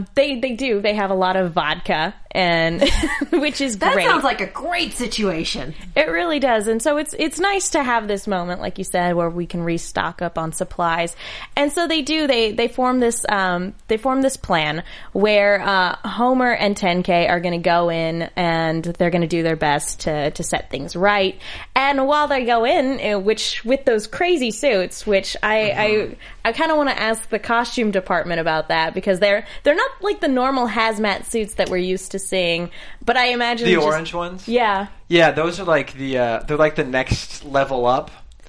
Speaker 2: they have a lot of vodka, and which is
Speaker 6: That
Speaker 2: great.
Speaker 6: sounds like a great situation.
Speaker 2: It really does, and so it's nice to have this moment, like you said, where we can restock up on supplies. And so they form this plan where Homer and 10K are going to go in and they're going to do their best to set things right. And while they go in, which with those crazy suits, which I kind of want to ask the costume department about that, because they're not like the normal hazmat suits that we're used to seeing, but I imagine
Speaker 5: The orange ones?
Speaker 2: Yeah.
Speaker 5: Yeah, those are like they're like the next level up.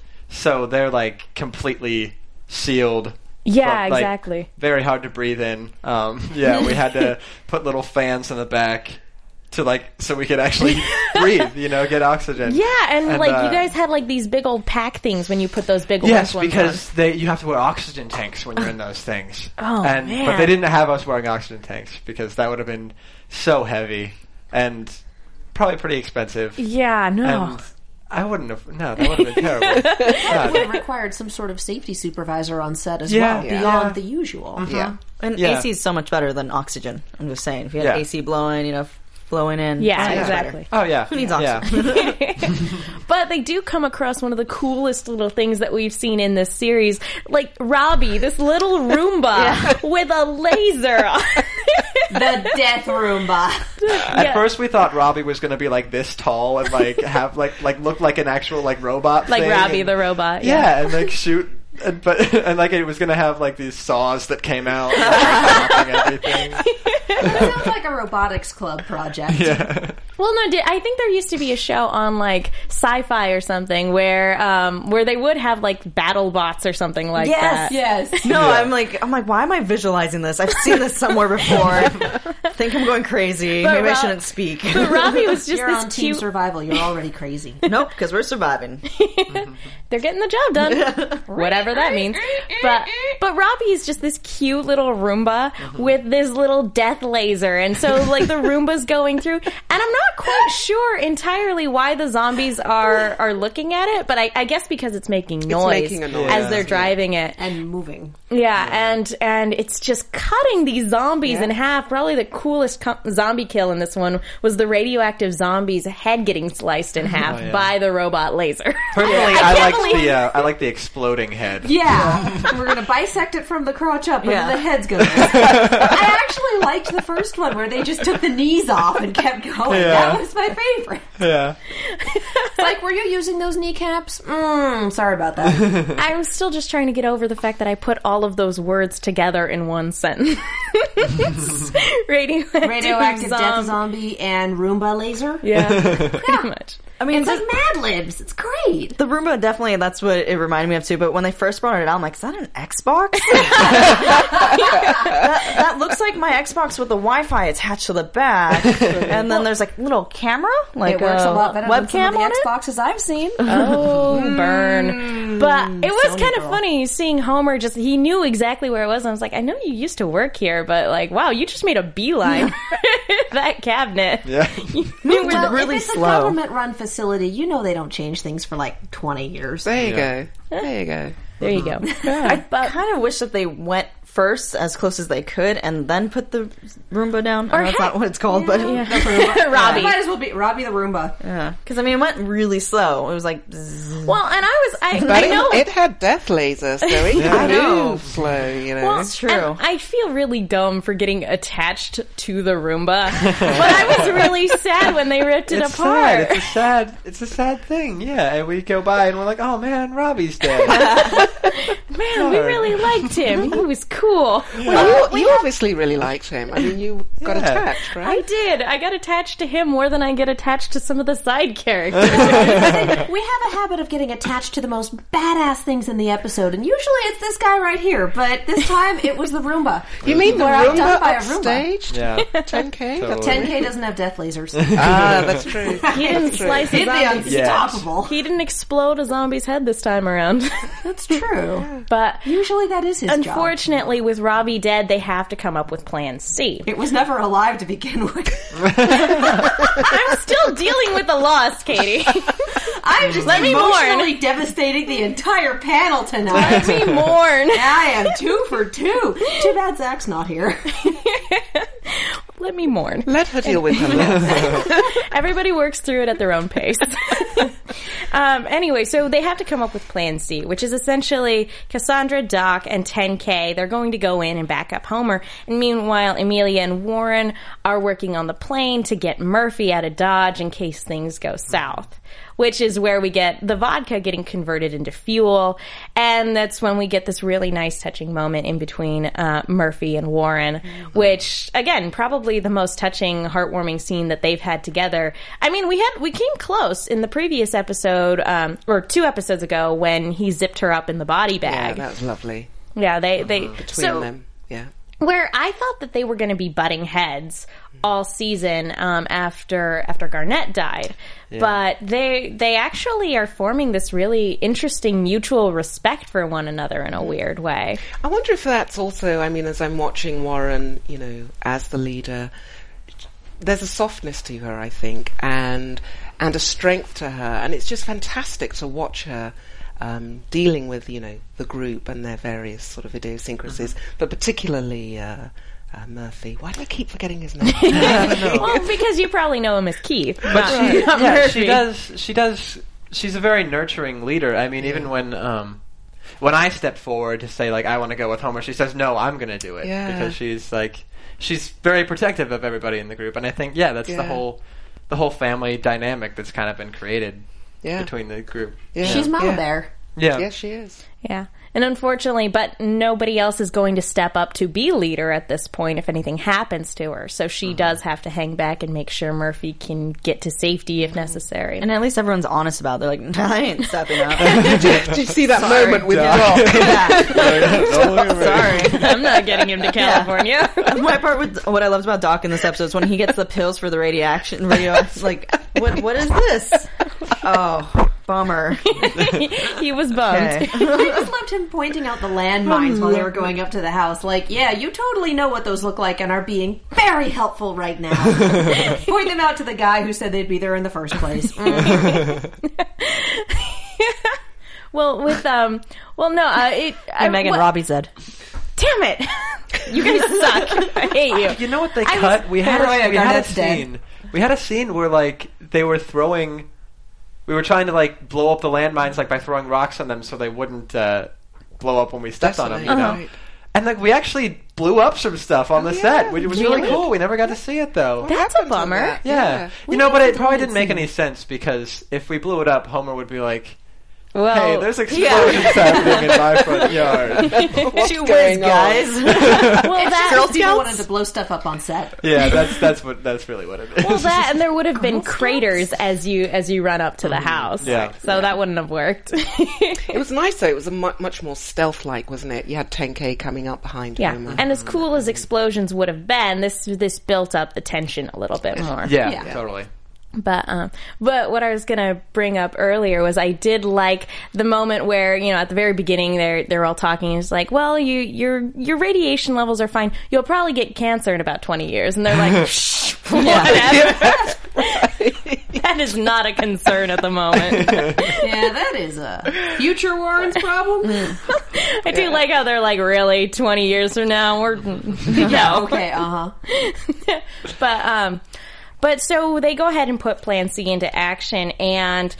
Speaker 5: So they're like completely sealed.
Speaker 2: Yeah,
Speaker 5: But, like,
Speaker 2: exactly.
Speaker 5: very hard to breathe in. Yeah, we had to put little fans in the back to so we could actually breathe, get oxygen.
Speaker 2: Yeah, and you
Speaker 5: uh,
Speaker 2: guys had like these big old pack things when you put those big
Speaker 5: Yes,
Speaker 2: orange
Speaker 5: because
Speaker 2: ones
Speaker 5: you have to wear oxygen tanks when you're in those things.
Speaker 2: Oh,
Speaker 5: But
Speaker 2: man.
Speaker 5: they didn't have us wearing oxygen tanks because that would have been so heavy and probably pretty expensive.
Speaker 2: on. Yeah, no.
Speaker 5: And I wouldn't have. No, that would have been terrible.
Speaker 6: It would have required some sort of safety supervisor on set as
Speaker 5: Yeah,
Speaker 6: well,
Speaker 5: yeah.
Speaker 6: beyond the usual.
Speaker 4: Yeah.
Speaker 3: And
Speaker 5: Yeah.
Speaker 3: AC is so much better than oxygen. I'm just saying. If you had
Speaker 5: Yeah.
Speaker 3: AC blowing, flowing in.
Speaker 2: Yeah,
Speaker 3: so much
Speaker 2: exactly.
Speaker 3: better.
Speaker 5: Oh yeah.
Speaker 3: Who needs
Speaker 5: Yeah.
Speaker 3: oxygen?
Speaker 2: But they do come across one of the coolest little things that we've seen in this series. Like Robbie, this little Roomba with a laser on it.
Speaker 6: The Death Roomba.
Speaker 5: At first, we thought Robbie was going to be like this tall and have look like an actual robot.
Speaker 2: Like
Speaker 5: thing
Speaker 2: Robbie
Speaker 5: and,
Speaker 2: the robot.
Speaker 5: Yeah, and shoot. And it was going to have these saws that came out and chopping everything.
Speaker 6: That sounds like a robotics club project.
Speaker 5: Yeah.
Speaker 2: Well, no, I think there used to be a show on Sci-Fi or something where they would have battle bots or something like that.
Speaker 6: Yes.
Speaker 3: No, I'm like, why am I visualizing this? I've seen this somewhere before. I think I'm going crazy.
Speaker 2: But
Speaker 3: Maybe I shouldn't speak.
Speaker 2: But Robbie was just
Speaker 6: You're
Speaker 2: this
Speaker 6: on Team
Speaker 2: cute.
Speaker 6: Survival. You're already crazy.
Speaker 3: Nope, because we're surviving.
Speaker 2: They're getting the job done, whatever that means. But Robbie's just this cute little Roomba with this little death laser, and so the Roomba's going through, and I'm not quite sure entirely why the zombies are looking at it, but I guess because it's making noise,
Speaker 4: making a noise.
Speaker 2: as they're driving it.
Speaker 6: And moving.
Speaker 2: Yeah, and it's just cutting these zombies in half. Probably the coolest zombie kill in this one was the radioactive zombie's head getting sliced in half by the robot laser.
Speaker 5: Personally, I like the exploding head.
Speaker 6: Yeah. We're going to bisect it from the crotch up, and
Speaker 3: Yeah.
Speaker 6: then the head's going to... I actually liked the first one where they just took the knees off and kept going.
Speaker 5: Yeah.
Speaker 6: That was my favorite.
Speaker 5: Yeah.
Speaker 6: Like, were you using those kneecaps? Sorry about that.
Speaker 2: I'm still just trying to get over the fact that I put all of those words together in one sentence.
Speaker 6: Radioactive death zombie and Roomba laser?
Speaker 2: Yeah, pretty much.
Speaker 3: I mean,
Speaker 6: It's like Mad Libs. It's great.
Speaker 3: the Roomba definitely, that's what it reminded me of too, but when they first brought it out, I'm like, is that an Xbox? that looks like my Xbox with the Wi-Fi attached to the back, and then there's little camera,
Speaker 6: It works a lot better than some
Speaker 3: webcam
Speaker 6: of the
Speaker 3: on it.
Speaker 6: Xboxes I've seen.
Speaker 2: Oh, burn. But it was
Speaker 6: Sony
Speaker 2: kind of
Speaker 6: girl.
Speaker 2: funny seeing Homer he knew exactly where it was. And I was like, I know you used to work here, but wow, you just made a beeline for that cabinet.
Speaker 5: Yeah.
Speaker 2: You knew where
Speaker 6: Well,
Speaker 3: really
Speaker 6: if it's
Speaker 3: slow.
Speaker 6: a government-run facility, they don't change things for 20 years.
Speaker 4: There you go. There you go.
Speaker 2: There you go.
Speaker 3: I kind of wish that they went first as close as they could and then put the Roomba down. I know that's not what it's called, but
Speaker 2: Robbie.
Speaker 6: Might as well be Robbie the Roomba.
Speaker 3: because it went really slow. It was like, zzz.
Speaker 2: Well, and I
Speaker 4: But
Speaker 2: know
Speaker 4: it had death lasers, so it
Speaker 3: I know.
Speaker 4: moved slow,
Speaker 2: Well,
Speaker 3: It's true.
Speaker 2: and I feel really dumb for getting attached to the Roomba, but I was really sad when they ripped it
Speaker 5: It's
Speaker 2: apart.
Speaker 5: sad. It's a sad thing. Yeah, and we go by and we're like, oh man, Robbie's dead.
Speaker 2: Man, we really liked him. He was cool.
Speaker 4: Well, you obviously really liked him. I mean, you got
Speaker 5: Yeah.
Speaker 4: attached,
Speaker 2: I
Speaker 4: right?
Speaker 2: did. I got attached to him more than I get attached to some of the side characters.
Speaker 6: We have a habit of getting attached to the most badass things in the episode, and usually it's this guy right here, but this time it was the Roomba.
Speaker 4: You mean the
Speaker 6: We're outdone
Speaker 4: Roomba
Speaker 6: by a Roomba.
Speaker 4: upstage?
Speaker 5: Yeah.
Speaker 4: 10K?
Speaker 5: Totally.
Speaker 6: 10K doesn't have death lasers.
Speaker 4: That's true.
Speaker 2: He didn't slice a
Speaker 6: He'd be
Speaker 2: zombie.
Speaker 6: unstoppable.
Speaker 2: He didn't explode a zombie's head this time around.
Speaker 6: That's true.
Speaker 2: But
Speaker 6: Usually that is his job.
Speaker 2: unfortunately, with Robbie dead, they have to come up with Plan C.
Speaker 6: It was never alive to begin with.
Speaker 2: I'm still still dealing with the loss, Katie.
Speaker 6: I'm just
Speaker 2: Let me
Speaker 6: emotionally devastating the entire panel tonight.
Speaker 2: Let me mourn.
Speaker 6: I am 2 for 2. Too bad Zach's not here.
Speaker 2: Let me mourn.
Speaker 4: Let her deal with her loss.
Speaker 2: Everybody works through it at their own pace. Anyway, so they have to come up with Plan C, which is essentially Cassandra, Doc, and 10K. They're going to go in and back up Homer. And meanwhile, Amelia and Warren are working on the plane to get Murphy out of Dodge in case things go south, which is where we get the vodka getting converted into fuel. And that's when we get this really nice touching moment in between Murphy and Warren, which, again, probably the most touching, heartwarming scene that they've had together. I mean, we came close in the previous episode, or 2 episodes ago, when he zipped her up in the body bag.
Speaker 4: Yeah, that was lovely.
Speaker 2: Yeah, they
Speaker 4: Between them, yeah.
Speaker 2: Where I thought that they were going to be butting heads all season after Garnett died, but they actually are forming this really interesting mutual respect for one another in a weird way.
Speaker 4: I wonder if that's also, I mean, as I'm watching Warren, you know, as the leader, there's a softness to her, I think, and a strength to her, and it's just fantastic to watch her dealing with, you know, the group and their various sort of idiosyncrasies, but particularly Murphy. Why do I keep forgetting his name?
Speaker 5: I don't know.
Speaker 2: Well, because you probably know him as Keith,
Speaker 5: But
Speaker 2: not Murphy.
Speaker 5: she does. She's a very nurturing leader. I mean, even when I step forward to say like I want to go with Homer, she says no, I'm going to do it because she's very protective of everybody in the group, and I think that's the whole family dynamic that's kind of been created between the group.
Speaker 4: Yeah.
Speaker 6: She's Mama Bear.
Speaker 5: Yeah,
Speaker 4: Yeah, she is.
Speaker 2: Yeah. And unfortunately, but nobody else is going to step up to be leader at this point if anything happens to her. So she does have to hang back and make sure Murphy can get to safety if necessary.
Speaker 3: And at least everyone's honest about it. They're like, I ain't stepping up.
Speaker 4: Did you see that moment with Doc?
Speaker 3: Sorry.
Speaker 2: I'm not getting him to California.
Speaker 3: My part with what I loved about Doc in this episode is when he gets the pills for the radiation. Like, what is this? Oh, bummer.
Speaker 2: He was bummed.
Speaker 3: Okay.
Speaker 6: I just loved him pointing out the landmines while they were going up to the house. Like, yeah, you totally know what those look like and are being very helpful right now. Point them out to the guy who said they'd be there in the first place.
Speaker 2: Well, with and
Speaker 3: Megan Robbie said,
Speaker 2: damn it, you guys suck. I hate you.
Speaker 5: You know what they cut? We had a
Speaker 6: Garnett's
Speaker 5: scene. We had a scene where like they were throwing. We were trying to like blow up the landmines like by throwing rocks on them so they wouldn't blow up when we stepped on them. You know,
Speaker 4: Right.
Speaker 5: and like we actually blew up some stuff on the set, which was really cool. We never got to see it though.
Speaker 2: That's a bummer.
Speaker 5: Yeah. You know, but it probably didn't make any sense because if we blew it up, Homer would be like,
Speaker 2: Well,
Speaker 5: hey, there's explosions happening in my front yard.
Speaker 3: "Two words, guys."
Speaker 2: well, that
Speaker 6: Girl people wanted to blow stuff up on set.
Speaker 5: Yeah, that's really what it is.
Speaker 2: well, that and there would have been craters as you run up to the house.
Speaker 5: Yeah.
Speaker 2: So that wouldn't have worked.
Speaker 4: It was nice though. It was a much more stealth-like, wasn't it? You had 10K coming up behind
Speaker 2: Yeah,
Speaker 4: Homer.
Speaker 2: and as cool as explosions would have been, this built up the tension a little bit more.
Speaker 5: Yeah, totally.
Speaker 2: But what I was gonna bring up earlier was I did like the moment where, you know, at the very beginning they're all talking and it's like, well, your radiation levels are fine. You'll probably get cancer in about 20 years, and they're like, shh, whatever. That is not a concern at the moment.
Speaker 6: Yeah, that is a future Warren's problem.
Speaker 2: I do like how they're like, really, 20 years from now we're no.
Speaker 6: Okay,
Speaker 2: But so they go ahead and put Plan C into action, and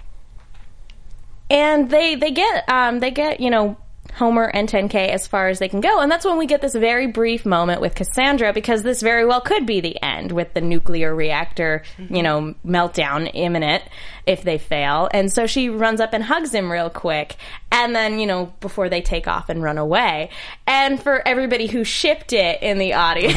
Speaker 2: they get you know, Homer and 10K as far as they can go, and that's when we get this very brief moment with Cassandra, because this very well could be the end with the nuclear reactor, you know, meltdown imminent if they fail. And so she runs up and hugs him real quick, and then, you know, before they take off and run away. And for everybody who shipped it in the audience,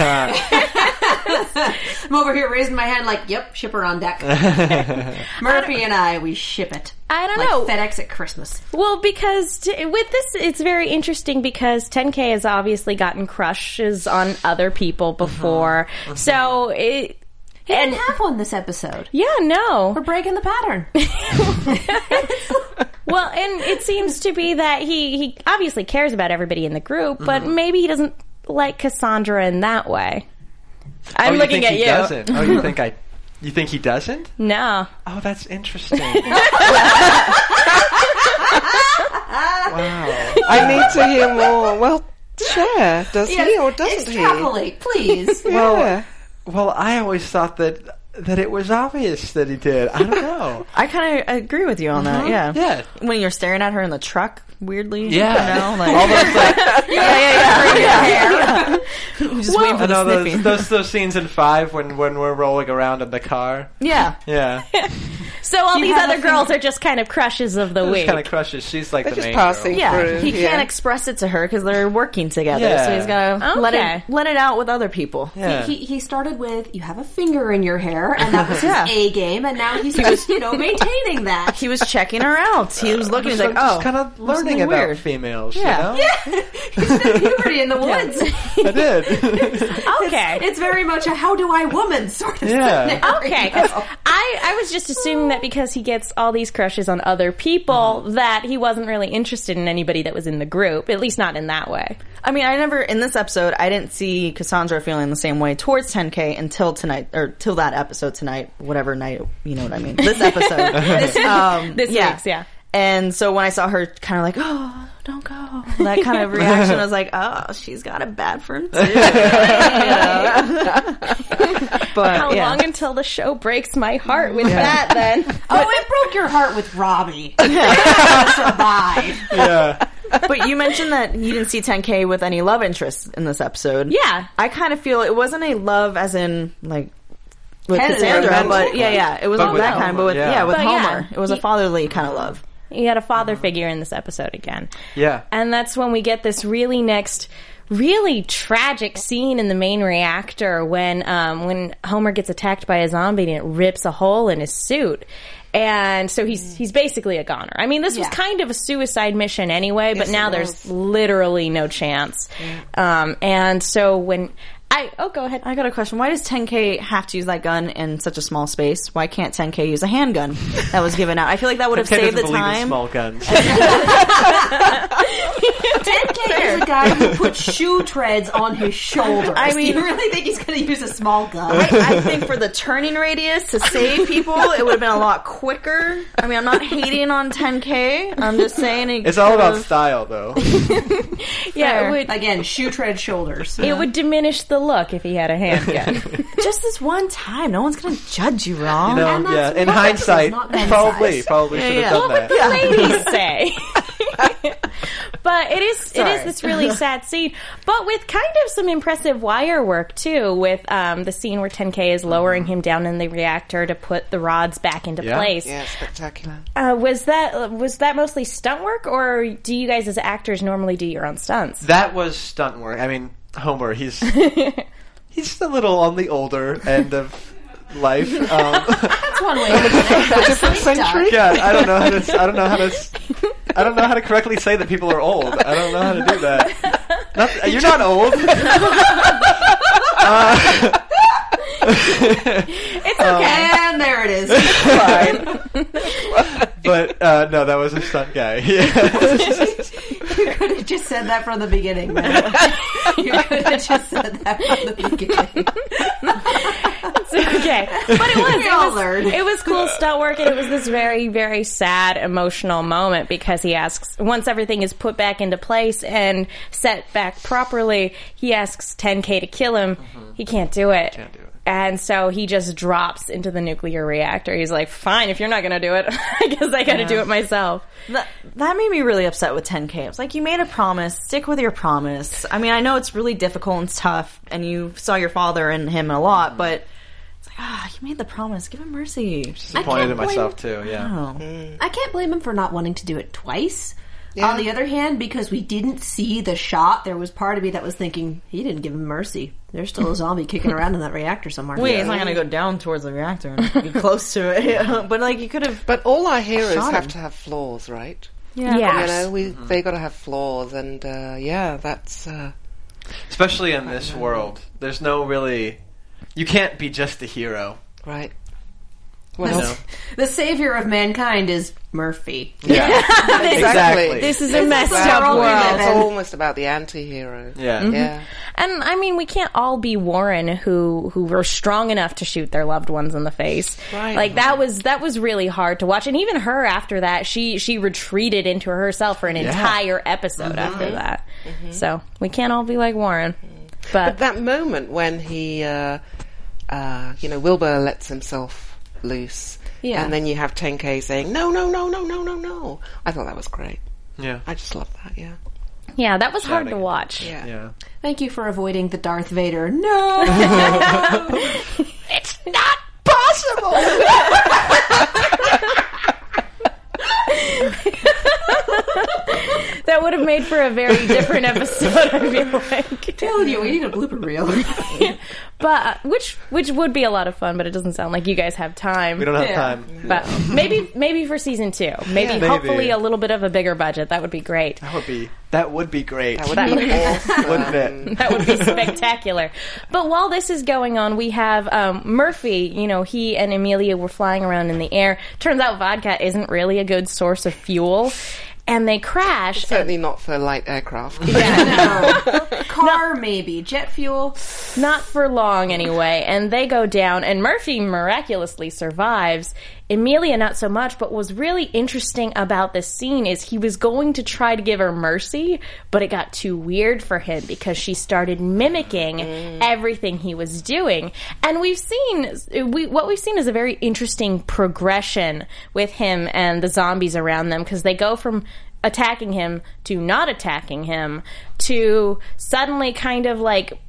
Speaker 6: I'm over here raising my hand like, yep, ship her on deck. Murphy and I, we ship it.
Speaker 2: I don't
Speaker 6: like
Speaker 2: know.
Speaker 6: FedEx at Christmas.
Speaker 2: Well, because with this, it's very interesting because 10K has obviously gotten crushes on other people before. So
Speaker 6: He didn't have one this episode.
Speaker 2: Yeah, no.
Speaker 6: We're breaking the pattern.
Speaker 2: Well, and it seems to be that he obviously cares about everybody in the group, but maybe he doesn't like Cassandra in that way. I'm looking at you.
Speaker 5: Doesn't? Oh, you think I You think he doesn't?
Speaker 2: No.
Speaker 5: Oh, that's interesting. Wow.
Speaker 4: I need to hear more. Well, share. Does he or doesn't he?
Speaker 6: Extrapolate, please.
Speaker 4: Yeah.
Speaker 5: Well, I always thought that it was obvious that he did. I don't know.
Speaker 3: I kind of agree with you on that. Yeah.
Speaker 5: Yeah.
Speaker 3: When you're staring at her in the truck, weirdly.
Speaker 5: Yeah.
Speaker 3: You know, like,
Speaker 5: All those, like,
Speaker 3: yeah. Just waiting for
Speaker 5: I
Speaker 3: the
Speaker 5: know
Speaker 3: sniffing.
Speaker 5: those scenes in 5 when we're rolling around in the car.
Speaker 3: Yeah.
Speaker 5: Yeah.
Speaker 2: So all
Speaker 6: You
Speaker 2: these
Speaker 6: have
Speaker 2: other
Speaker 6: a
Speaker 2: girls are just kind of crushes of the week.
Speaker 5: Kind of crushes. She's like
Speaker 4: They're
Speaker 5: the
Speaker 4: just
Speaker 5: main
Speaker 4: passing.
Speaker 5: girl.
Speaker 3: Yeah,
Speaker 4: Through,
Speaker 3: he
Speaker 4: yeah.
Speaker 3: can't express it to her because they're working together.
Speaker 5: Yeah.
Speaker 3: So he's got to
Speaker 2: Okay.
Speaker 3: let it out with other people.
Speaker 5: Yeah.
Speaker 6: He started with, you have a finger in your hair, and that was his
Speaker 3: Yeah.
Speaker 6: A game, and now he's just, maintaining that.
Speaker 3: He was checking her out. He was looking. He's like,
Speaker 5: just
Speaker 3: oh,
Speaker 5: kind of learning
Speaker 3: something
Speaker 5: about
Speaker 3: weird.
Speaker 5: females.
Speaker 3: Yeah.
Speaker 5: You know?
Speaker 6: He spent puberty in the woods.
Speaker 5: I did.
Speaker 2: Okay.
Speaker 6: It's very much a how do I woman sort of
Speaker 5: Yeah.
Speaker 6: scenario.
Speaker 2: Okay, because I was just assuming that because he gets all these crushes on other people, that he wasn't really interested in anybody that was in the group, at least not in that way.
Speaker 3: I mean, in this episode, I didn't see Cassandra feeling the same way towards 10K until tonight, or till that episode tonight, whatever night, you know what I mean. This episode.
Speaker 2: This week's, yeah.
Speaker 3: And so when I saw her kind of like, oh, don't go, that kind of reaction, I was like, oh, she's got it bad for him too. But
Speaker 2: How
Speaker 3: yeah.
Speaker 2: long until the show breaks my heart with that, then?
Speaker 6: Oh, it broke your heart with Robbie. Survive.
Speaker 5: Yeah.
Speaker 3: But you mentioned that you didn't see 10K with any love interest in this episode.
Speaker 2: Yeah.
Speaker 3: I kind of feel it wasn't a love as in, like, with
Speaker 6: Kind of
Speaker 3: Cassandra,
Speaker 4: romantic,
Speaker 3: but yeah, it was
Speaker 5: But with
Speaker 3: that kind, but with,
Speaker 5: Homer, yeah.
Speaker 3: with
Speaker 2: But yeah.
Speaker 3: Homer. It was a fatherly kind of love.
Speaker 2: He had a father figure in this episode again.
Speaker 5: Yeah.
Speaker 2: And that's when we get this really tragic scene in the main reactor when Homer gets attacked by a zombie and it rips a hole in his suit. And so he's basically a goner. I mean, this was
Speaker 6: Yeah.
Speaker 2: kind of a suicide mission anyway, but
Speaker 4: Yes,
Speaker 2: now
Speaker 4: it
Speaker 2: there's
Speaker 4: was.
Speaker 2: literally no chance. And so when go ahead.
Speaker 3: I got a question. Why does 10K have to use that gun in such a small space? Why can't 10K use a handgun that was given out? I feel like that would have
Speaker 5: 10K
Speaker 3: saved the
Speaker 5: doesn't believe in
Speaker 3: time.
Speaker 5: small guns.
Speaker 6: 10K is a guy who puts shoe treads on his shoulders.
Speaker 3: I mean-
Speaker 6: do you really think he's going to use a small gun?
Speaker 3: I think for the turning radius to save people, it would have been a lot quicker. I mean, I'm not hating on 10K. I'm just saying
Speaker 5: It's all about style, though.
Speaker 2: Yeah,
Speaker 6: Again, shoe tread shoulders.
Speaker 2: it would diminish the look if he had a handgun.
Speaker 3: just this one time. No one's going to judge you wrong.
Speaker 5: You know,
Speaker 6: And that's
Speaker 5: yeah. In
Speaker 6: what
Speaker 5: hindsight,
Speaker 6: this is, not gun
Speaker 5: probably
Speaker 6: size.
Speaker 5: should have
Speaker 3: yeah.
Speaker 5: done that.
Speaker 2: Ladies say. But it is this really sad scene, but with kind of some impressive wire work too, with the scene where 10K is lowering him down in the reactor to put the rods back into
Speaker 5: Yeah.
Speaker 2: place.
Speaker 4: Yeah, spectacular.
Speaker 2: Was that mostly stunt work, or do you guys as actors normally do your own stunts?
Speaker 5: That was stunt work. I mean, Homer, he's a little on the older end of life.
Speaker 6: That's one way to put it.
Speaker 4: Different century?
Speaker 5: Yeah, I don't know how to correctly say that people are old. I don't know how to do that. You're not old.
Speaker 2: It's okay.
Speaker 6: And there it is.
Speaker 5: But no, that was a stunt guy. Yeah.
Speaker 6: You could have just said that from the beginning, man. You could have just said that from the beginning.
Speaker 2: It's okay. But
Speaker 6: We all learned.
Speaker 2: it was cool stunt work, and it was this very, very sad, emotional moment because he asks, once everything is put back into place and set back properly, he asks 10K to kill him. He can't do it.
Speaker 5: Can't do it.
Speaker 2: And so he just drops into the nuclear reactor. He's like, fine, if you're not going to do it, I guess I got to do it myself.
Speaker 3: That made me really upset with 10K. I was like, you made a promise. Stick with your promise. I mean, I know it's really difficult and tough, and you saw your father and him a lot, but it's like, you made the promise. Give him mercy.
Speaker 5: Disappointed in myself too. Yeah.
Speaker 3: Oh.
Speaker 6: I can't blame him for not wanting to do it twice.
Speaker 4: Yeah.
Speaker 6: On the other hand, because we didn't see the shot, there was part of me that was thinking, he didn't give him mercy. There's still a zombie kicking around in that reactor somewhere.
Speaker 3: Wait, it's not going to go down towards the reactor and be close to it. But like, you could have.
Speaker 4: But all our heroes
Speaker 3: Shot
Speaker 4: have
Speaker 3: him.
Speaker 4: to have flaws, right?
Speaker 2: Yeah.
Speaker 4: You know, they got to have flaws, and that's
Speaker 5: Especially in this world, there's no really. You can't be just a hero.
Speaker 4: right.
Speaker 6: The savior of mankind is Murphy.
Speaker 5: Yeah. Exactly.
Speaker 2: This is a messed
Speaker 6: That's
Speaker 2: up
Speaker 6: the world we
Speaker 2: world.
Speaker 6: live
Speaker 4: It's
Speaker 6: in.
Speaker 4: almost about the anti-hero.
Speaker 5: Yeah.
Speaker 4: Yeah.
Speaker 2: And I mean, we can't all be Warren, who were strong enough to shoot their loved ones in the face.
Speaker 4: Right.
Speaker 2: Like that was really hard to watch. And even her after that, she retreated into herself for an entire episode after that. So we can't all be like Warren.
Speaker 4: But that moment when he, Wilbur lets himself loose, and then you have 10K saying, no, no, no, no, no, no, no. I thought that was great.
Speaker 5: Yeah.
Speaker 4: I just love that, yeah.
Speaker 2: Yeah, that was hard to
Speaker 5: Shouting.
Speaker 2: watch.
Speaker 4: Yeah.
Speaker 5: Yeah.
Speaker 6: Thank you for avoiding the Darth Vader. No!
Speaker 2: It's not possible! That would have made for a very different episode, I feel like.
Speaker 6: Telling you, we need a blooper reel.
Speaker 2: But which would be a lot of fun, but it doesn't sound like you guys have time.
Speaker 5: We don't have
Speaker 6: Yeah.
Speaker 5: time.
Speaker 2: But maybe for season 2. Maybe
Speaker 5: Maybe.
Speaker 2: hopefully a little bit of a bigger budget. That would be great.
Speaker 5: That would be great.
Speaker 4: That would be awesome.
Speaker 5: Wouldn't it?
Speaker 2: That would be spectacular. But while this is going on, we have Murphy. He and Amelia were flying around in the air. Turns out vodka isn't really a good source of fuel. And they crash.
Speaker 4: Certainly not for light aircraft.
Speaker 6: Car, maybe. Jet fuel.
Speaker 2: Not for long, anyway. And they go down, and Murphy miraculously survives. Amelia, not so much, but what was really interesting about this scene is he was going to try to give her mercy, but it got too weird for him because she started mimicking everything he was doing. And what we've seen is a very interesting progression with him and the zombies around them, because they go from attacking him to not attacking him to suddenly kind of like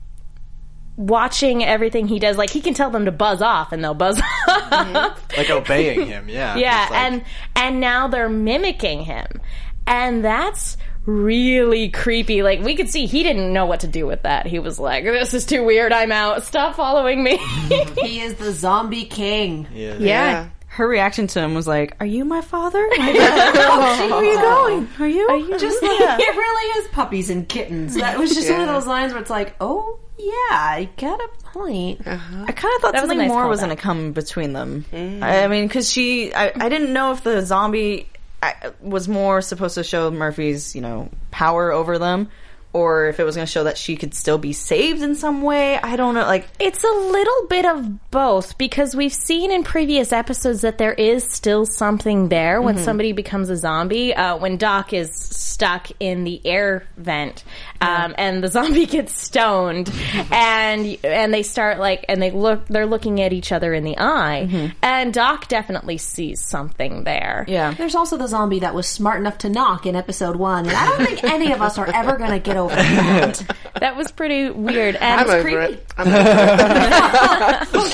Speaker 2: watching everything he does. Like, he can tell them to buzz off and they'll buzz off.
Speaker 5: Like obeying him, yeah.
Speaker 2: Yeah,
Speaker 5: Just like-
Speaker 2: and now they're mimicking him. And that's really creepy. Like, we could see he didn't know what to do with that. He was like, this is too weird, I'm out. Stop following me.
Speaker 6: He is the zombie king.
Speaker 2: Yeah.
Speaker 3: Her reaction to him was like, "Are you my father? Like, where are you going? Are you
Speaker 6: Just like, it really is puppies and kittens. That was just one of those lines where it's like, oh, yeah, I got a point.
Speaker 3: I kind of thought
Speaker 2: That was a
Speaker 3: something
Speaker 2: nice
Speaker 3: more was
Speaker 2: callback.
Speaker 3: going to come between them. I mean, because I didn't know if the zombie was more supposed to show Murphy's, power over them, or if it was going to show that she could still be saved in some way. I don't know. Like,
Speaker 2: It's a little bit of both, because we've seen in previous episodes that there is still something there when somebody becomes a zombie. When Doc is stuck in the air vent, and the zombie gets stoned, and they start they're looking at each other in the eye, and Doc definitely sees something there.
Speaker 3: yeah.
Speaker 6: There's also the zombie that was smart enough to knock in episode 1, and I don't think any of us are ever going to get over that.
Speaker 2: That was pretty weird. And
Speaker 4: I'm
Speaker 2: it's
Speaker 4: over
Speaker 2: creepy.
Speaker 4: it. I'm over it.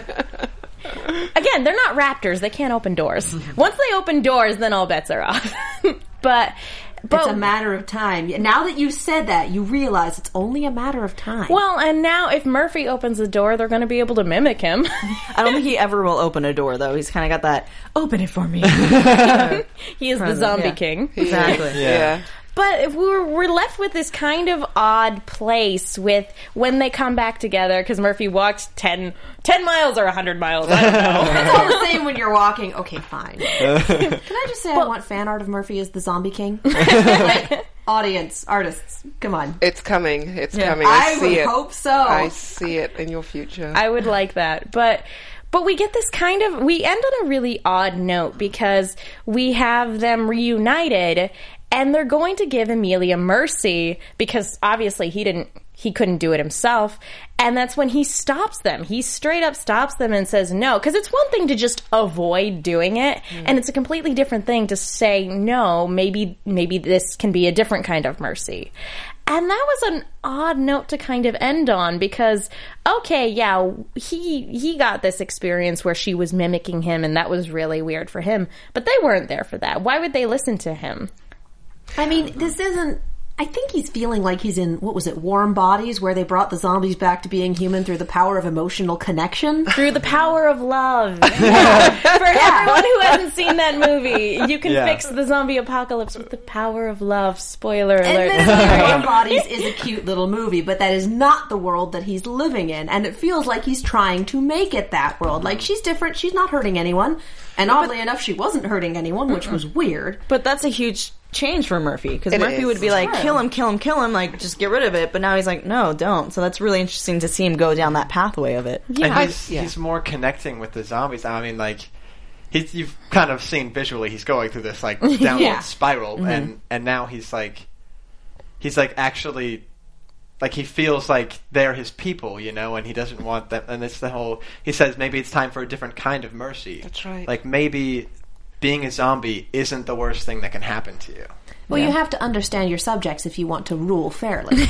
Speaker 6: Okay.
Speaker 2: Again, they're not raptors. They can't open doors. Once they open doors, then all bets are off. But
Speaker 6: It's a matter of time. Now that you said that, you realize it's only a matter of time.
Speaker 2: well, and now if Murphy opens the door, they're going to be able to mimic him.
Speaker 3: I don't think he ever will open a door, though. He's kind of got that, open it for me.
Speaker 2: He is the
Speaker 3: Present,
Speaker 2: zombie
Speaker 3: yeah.
Speaker 2: king.
Speaker 3: Exactly.
Speaker 4: Yeah.
Speaker 2: But if we're left with this kind of odd place with when they come back together, because Murphy walked 10 miles or 100 miles. I don't know.
Speaker 6: it's all the same when you're walking. Okay, fine. Can I just say I want fan art of Murphy as the zombie king? Like, audience, artists, come on.
Speaker 4: It's coming. It's
Speaker 3: Yeah.
Speaker 4: coming.
Speaker 6: I
Speaker 4: see
Speaker 6: would
Speaker 4: it.
Speaker 6: hope so.
Speaker 4: I see it in your future.
Speaker 2: I would like that. But we get this we end on a really odd note, because we have them reunited, and they're going to give Amelia mercy, because obviously he couldn't do it himself. And that's when he stops them. He straight up stops them and says no. Because it's one thing to just avoid doing it, and it's a completely different thing to say no, maybe this can be a different kind of mercy. And that was an odd note to kind of end on, because, okay, yeah, he got this experience where she was mimicking him, and that was really weird for him. But they weren't there for that. Why would they listen to him?
Speaker 6: I mean, this isn't I think he's feeling like he's in, what was it, Warm Bodies, where they brought the zombies back to being human through the power of emotional connection.
Speaker 2: Through the power of love. Yeah. For everyone who hasn't seen that movie, you can fix the zombie apocalypse with the power of love. Spoiler alert.
Speaker 6: And Warm Bodies is a cute little movie, but that is not the world that he's living in. And it feels like he's trying to make it that world. Like, she's different, she's not hurting anyone. And oddly enough, she wasn't hurting anyone, which was weird.
Speaker 3: But that's a huge change for Murphy, because Murphy
Speaker 4: is.
Speaker 3: would be like, kill him, like, just get rid of it. But now he's like, no, don't. So that's really interesting to see him go down that pathway of it.
Speaker 2: Yeah.
Speaker 5: And he's more connecting with the zombies. I mean, like, you've kind of seen visually he's going through this, like, downward spiral, and now he's actually... Like, he feels like they're his people, you know, and he doesn't want them. And it's the whole... He says maybe it's time for a different kind of mercy.
Speaker 4: That's right.
Speaker 5: Like, maybe being a zombie isn't the worst thing that can happen to you.
Speaker 6: Well, you have to understand your subjects if you want to rule fairly.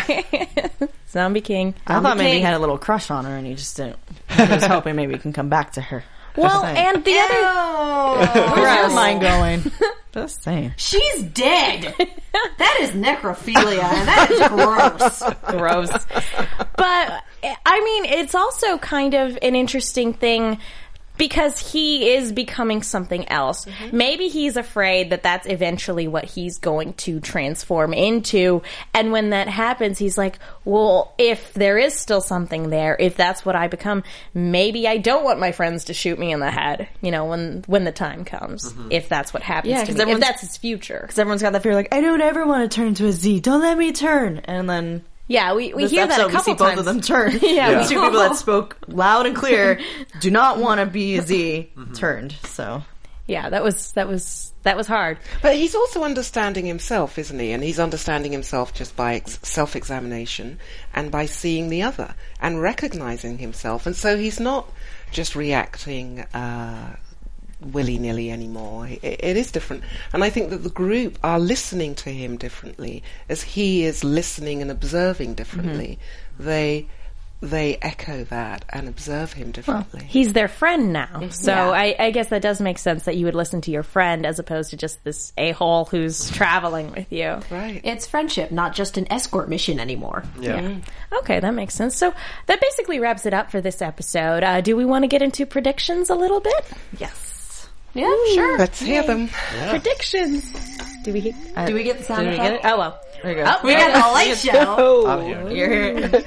Speaker 2: Zombie King.
Speaker 3: I thought maybe he had a little crush on her, and he just didn't. He was hoping maybe he can come back to her.
Speaker 2: Well, and the other...
Speaker 3: Where's your mind going? Just saying.
Speaker 6: She's dead! That is necrophilia, and that is gross.
Speaker 2: Gross. But, I mean, it's also kind of an interesting thing because he is becoming something else. Maybe he's afraid that that's eventually what he's going to transform into. And when that happens, he's like, well, if there is still something there, if that's what I become, maybe I don't want my friends to shoot me in the head, you know, when the time comes, if that's what happens to me, if that's his future.
Speaker 3: Because everyone's got that fear, like, I don't ever want to turn into a Z. Don't let me turn. And then...
Speaker 2: Yeah, we hear that a couple
Speaker 3: we see
Speaker 2: times.
Speaker 3: both of them turn.
Speaker 2: Yeah.
Speaker 3: The two people that spoke loud and clear do not want to be a Z turned. So
Speaker 2: yeah, that was hard.
Speaker 4: But he's also understanding himself, isn't he? And he's understanding himself just by self-examination and by seeing the other and recognizing himself. And so he's not just reacting willy-nilly anymore. It is different. And I think that the group are listening to him differently as he is listening and observing differently. They echo that and observe him differently.
Speaker 2: Well, he's their friend now. So I guess that does make sense that you would listen to your friend as opposed to just this a-hole who's traveling with you.
Speaker 4: Right.
Speaker 6: It's friendship, not just an escort mission anymore.
Speaker 5: Yeah.
Speaker 2: Okay, that makes sense. So that basically wraps it up for this episode. Do we want to get into predictions a little bit?
Speaker 3: yes.
Speaker 6: Yeah, sure.
Speaker 4: Let's hear them.
Speaker 2: Predictions. Do we get
Speaker 6: the sound
Speaker 2: we get it? Oh, well.
Speaker 3: There you go.
Speaker 6: Oh, we got the light show.
Speaker 5: I'm here.
Speaker 3: You're here.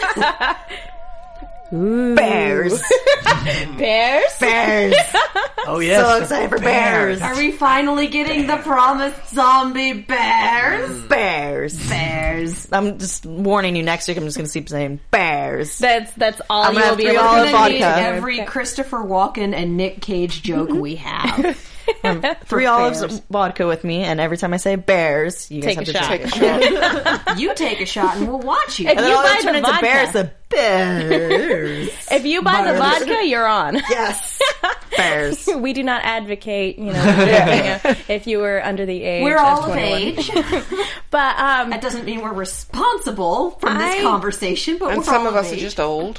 Speaker 3: Bears.
Speaker 2: Bears?
Speaker 3: Bears.
Speaker 5: Oh, yes.
Speaker 3: So excited for bears.
Speaker 6: Are we finally getting the promised zombie bears?
Speaker 3: Bears. Bears. I'm just warning you, next week I'm just going to keep saying bears.
Speaker 2: That's all
Speaker 3: I'm
Speaker 2: you
Speaker 3: gonna
Speaker 2: will be
Speaker 3: have
Speaker 2: able
Speaker 3: all
Speaker 2: to
Speaker 3: the
Speaker 2: do.
Speaker 3: vodka.
Speaker 6: Every Christopher Walken and Nick Cage joke we have.
Speaker 3: 3 olives vodka with me, and every time I say bears, you guys
Speaker 2: Take
Speaker 3: have
Speaker 2: a
Speaker 3: to
Speaker 2: shot.
Speaker 3: take a shot.
Speaker 6: You take a shot and we'll watch you.
Speaker 2: If
Speaker 3: And then
Speaker 2: you
Speaker 3: I'll
Speaker 2: buy
Speaker 3: turn
Speaker 2: the
Speaker 3: into
Speaker 2: vodka.
Speaker 3: bears. The bears.
Speaker 2: If you buy the vodka, you're on.
Speaker 3: Yes. Bears.
Speaker 2: We do not advocate, drinking if you were under the age
Speaker 6: We're
Speaker 2: of
Speaker 6: all of
Speaker 2: 21.
Speaker 6: age.
Speaker 2: But
Speaker 6: That doesn't mean we're responsible for this conversation, but
Speaker 4: And
Speaker 6: we're
Speaker 4: some
Speaker 6: all
Speaker 4: of us are
Speaker 6: age.
Speaker 4: just old.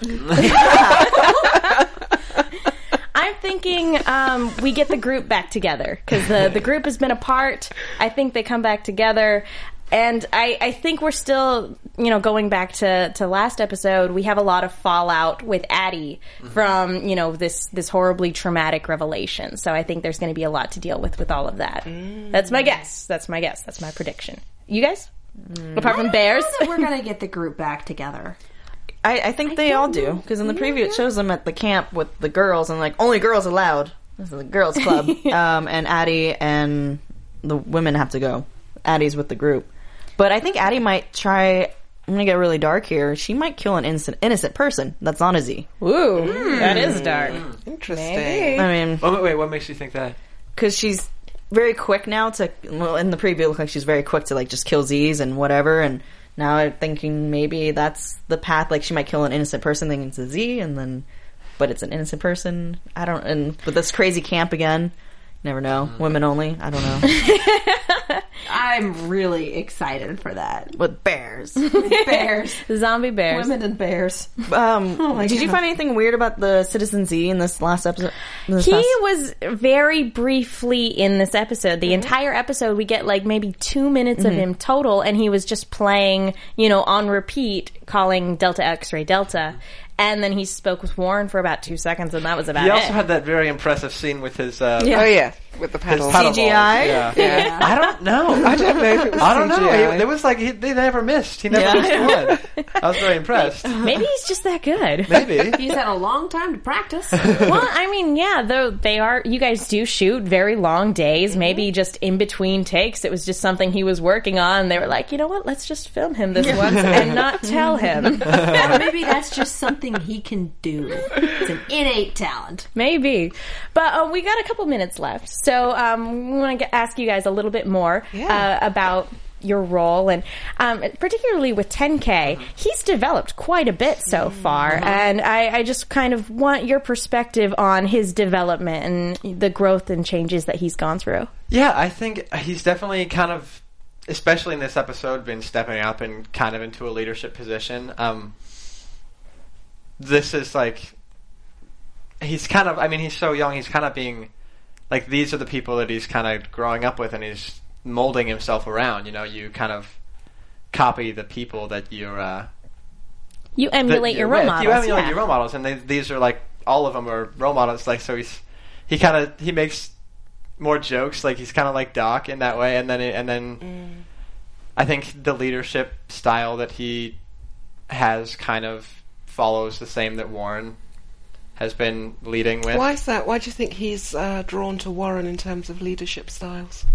Speaker 2: I'm thinking we get the group back together because the group has been apart. I think they come back together. And I think we're still, going back to last episode, we have a lot of fallout with Addie from, this horribly traumatic revelation. So I think there's going to be a lot to deal with all of that. That's my guess. That's my prediction. You guys? Apart from bears?
Speaker 6: I don't know that we're going to get the group back together.
Speaker 3: I think they all do, because in the preview it shows them at the camp with the girls, and only girls allowed. This is the girls' club. And Addie and the women have to go. Addie's with the group. But I think Addie might try... I'm going to get really dark here. She might kill an innocent person that's not a Z.
Speaker 2: Ooh, that is dark.
Speaker 4: Interesting.
Speaker 2: Maybe.
Speaker 3: I mean...
Speaker 5: Oh, wait, what makes you think that?
Speaker 3: Because she's very quick now to... Well, in the preview it looked like she's very quick to, just kill Zs and whatever, and now I'm thinking maybe that's the path. She might kill an innocent person thinking it's a Z, and then... But it's an innocent person. I don't... And with this crazy camp again... Never know. Women only. I don't know.
Speaker 6: I'm really excited for that.
Speaker 3: With bears.
Speaker 6: Bears.
Speaker 2: Zombie bears.
Speaker 6: Women and bears.
Speaker 3: Did you find anything weird about the Citizen Z in this last episode?
Speaker 2: He was very briefly in this episode. The entire episode, we get like maybe 2 minutes of him total, and he was just playing, on repeat, calling Delta X-Ray Delta. And then he spoke with Warren for about 2 seconds, and that was about
Speaker 5: He
Speaker 2: it.
Speaker 5: also had that very impressive scene with his
Speaker 4: Oh yeah, with the paddle.
Speaker 5: paddle
Speaker 3: CGI?
Speaker 5: balls. Yeah. I don't know.
Speaker 4: I don't know if it was
Speaker 5: I don't know.
Speaker 4: CGI.
Speaker 5: It was like they never missed. He never missed one. I was very impressed.
Speaker 2: Maybe he's just that good.
Speaker 5: Maybe.
Speaker 6: He's had a long time to practice.
Speaker 2: Well, I mean, yeah, though they are, you guys do shoot very long days, maybe just in between takes. It was just something he was working on. They were like, you know what, let's just film him this once and not tell him.
Speaker 6: Or maybe that's just something he can do. It's an innate talent.
Speaker 2: Maybe. But we got a couple minutes left. So we want to ask you guys a little bit more about your role, and particularly with 10K, he's developed quite a bit so far, and I just kind of want your perspective on his development and the growth and changes that he's gone through.
Speaker 5: Yeah, I think he's definitely kind of, especially in this episode, been stepping up and kind of into a leadership position. This is like, he's kind of, I mean, he's so young, he's kind of being, like, these are the people that he's kind of growing up with, and he's molding himself around. You kind of copy the people that you're
Speaker 2: You emulate your role
Speaker 5: with.
Speaker 2: models.
Speaker 5: You emulate your role models, and these are like, all of them are role models. Like, so he makes more jokes. Like, he's kind of like Doc in that way, and then I think the leadership style that he has kind of follows the same that Warren has been leading with.
Speaker 4: Why is that? Why do you think he's drawn to Warren in terms of leadership styles?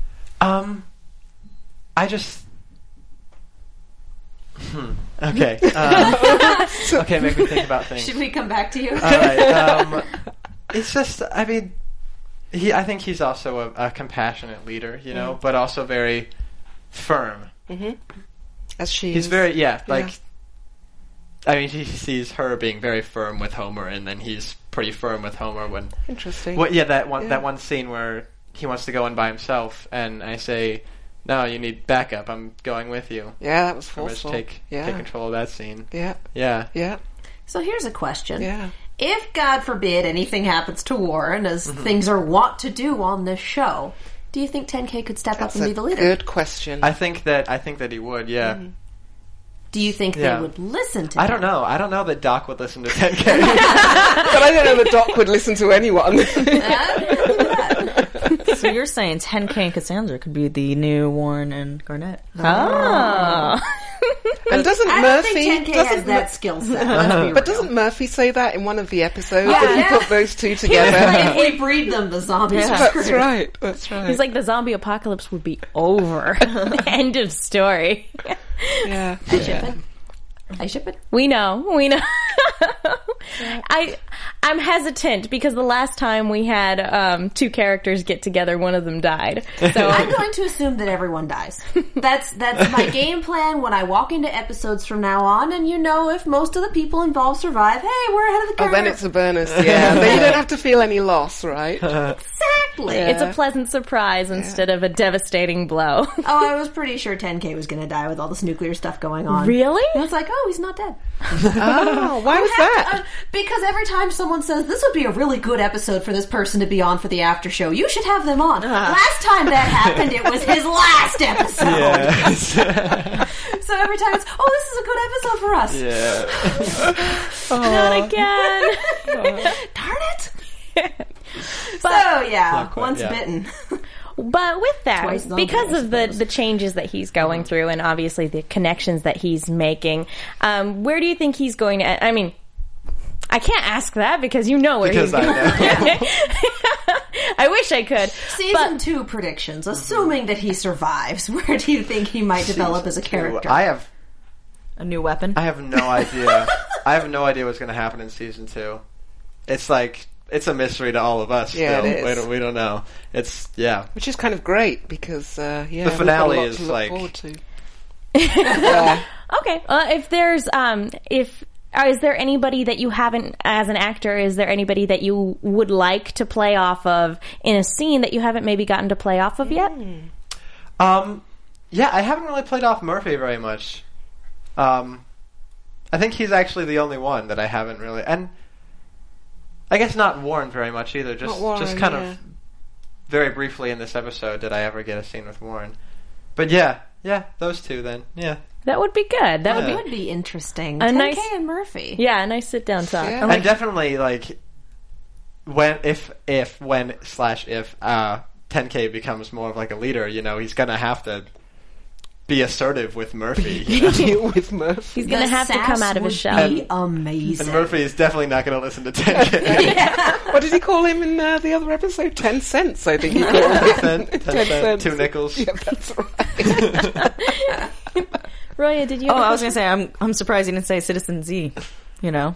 Speaker 5: I just. Okay. Okay, make me think about things.
Speaker 6: Should we come back to you?
Speaker 5: All right. It's just, I mean, I think he's also a compassionate leader, but also very firm.
Speaker 4: Mm-hmm. As she
Speaker 5: He's
Speaker 4: is.
Speaker 5: very, I mean, he sees her being very firm with Homer, and then he's pretty firm with Homer when.
Speaker 4: Interesting.
Speaker 5: Well, that one scene where he wants to go in by himself, and I say, "No, you need backup. I'm going with you."
Speaker 4: Yeah, that was
Speaker 5: Homer just
Speaker 4: forceful.
Speaker 5: take
Speaker 4: Yeah.
Speaker 5: control of that scene.
Speaker 4: Yeah.
Speaker 5: Yeah.
Speaker 4: Yeah.
Speaker 6: So here's a question.
Speaker 4: Yeah.
Speaker 6: If, God forbid, anything happens to Warren, as things are wont to do on this show, do you think 10K could step
Speaker 4: That's
Speaker 6: up and
Speaker 4: a
Speaker 6: be the leader?
Speaker 4: good question.
Speaker 5: I think that he would. Yeah.
Speaker 6: Do you think
Speaker 5: Yeah.
Speaker 6: they would listen to him?
Speaker 5: I don't know. I don't know that Doc would listen to 10K.
Speaker 4: But I don't know that Doc would listen to anyone.
Speaker 3: So you're saying 10K and Cassandra could be the new Warren and Garnett? Oh.
Speaker 4: And doesn't
Speaker 6: I don't
Speaker 4: Murphy
Speaker 6: think 10K has that skill set. Let's be
Speaker 4: But
Speaker 6: real.
Speaker 4: doesn't Murphy say that in one of the episodes?
Speaker 6: Yeah,
Speaker 4: That he
Speaker 6: yeah.
Speaker 4: put those two
Speaker 6: He was
Speaker 4: together.
Speaker 6: like, if we breed them, the zombies are
Speaker 4: That's
Speaker 6: screwed.
Speaker 4: right. That's right.
Speaker 2: He's like, the zombie apocalypse would be over. End of story.
Speaker 4: yeah.
Speaker 6: I ship it. I ship it.
Speaker 2: We know. I'm hesitant because the last time we had two characters get together, one of them died. So
Speaker 6: I'm going to assume that everyone dies. That's my game plan when I walk into episodes from now on, and if most of the people involved survive, hey, we're ahead of the
Speaker 4: Oh,
Speaker 6: curve.
Speaker 4: then it's a bonus. Yeah. Then you don't have to feel any loss, right?
Speaker 6: Exactly.
Speaker 2: it's a pleasant surprise instead of a devastating blow.
Speaker 6: Oh, I was pretty sure 10K was going to die with all this nuclear stuff going on.
Speaker 2: Really?
Speaker 6: And it's like, oh, he's not dead.
Speaker 4: Oh, why was that?
Speaker 6: Because every time someone says, this would be a really good episode for this person to be on for the after show, you should have them on. Last time that happened, it was his last episode.
Speaker 5: Yeah.
Speaker 6: So every time it's, oh, this is a good episode for us.
Speaker 5: Yeah.
Speaker 2: Not again.
Speaker 6: Darn it. So, yeah,
Speaker 5: Not quite,
Speaker 6: once
Speaker 5: yeah.
Speaker 6: bitten.
Speaker 2: But with
Speaker 6: Twice
Speaker 2: that,
Speaker 6: zombie,
Speaker 2: because
Speaker 6: I
Speaker 2: of the changes that he's going through and obviously the connections that he's making, where do you think he's going to... I mean, I can't ask that because you know where
Speaker 5: Because
Speaker 2: he's
Speaker 5: I
Speaker 2: going.
Speaker 5: know.
Speaker 2: I wish I could.
Speaker 6: Season 2 predictions, assuming that he survives. Where do you think he might develop as a character?
Speaker 5: I have
Speaker 3: A new weapon?
Speaker 5: no idea. I have no idea what's going to happen in season 2. It's like, it's a mystery to all of us.
Speaker 4: Yeah,
Speaker 5: still.
Speaker 4: it is.
Speaker 5: We don't know. It's, yeah.
Speaker 4: Which is kind of great because,
Speaker 5: The
Speaker 4: we've got a
Speaker 5: finale
Speaker 4: lot
Speaker 5: is
Speaker 4: to look
Speaker 5: like-
Speaker 4: forward to. Yeah.
Speaker 2: Okay. If there's... is there anybody that you haven't, as an actor, is there anybody that you would like to play off of in a scene that you haven't maybe gotten to play off of yet?
Speaker 5: Yeah, I haven't really played off Murphy very much. I think he's actually the only one that I haven't really, and I guess not Warren very much either. Just kind of very briefly in this episode did I ever get a scene with Warren. But yeah, those two then. Yeah.
Speaker 2: That would be good. That
Speaker 6: would be interesting.
Speaker 2: 10K
Speaker 6: and Murphy.
Speaker 2: Yeah, a nice sit down talk.
Speaker 4: Yeah.
Speaker 5: And definitely like when 10K becomes more of like a leader, he's gonna have to be assertive with Murphy.
Speaker 4: With Murphy.
Speaker 2: He's going to have to come out of his shell.
Speaker 6: Be amazing.
Speaker 5: And Murphy is definitely not going to listen to 10K.
Speaker 4: What did he call him in the other episode? 10 cents, I think he called him.
Speaker 5: 10 cents. 2 nickels.
Speaker 4: Yeah, that's right.
Speaker 2: Roya, did you?
Speaker 3: I was gonna say I'm surprised you didn't say Citizen Z.
Speaker 2: Oh.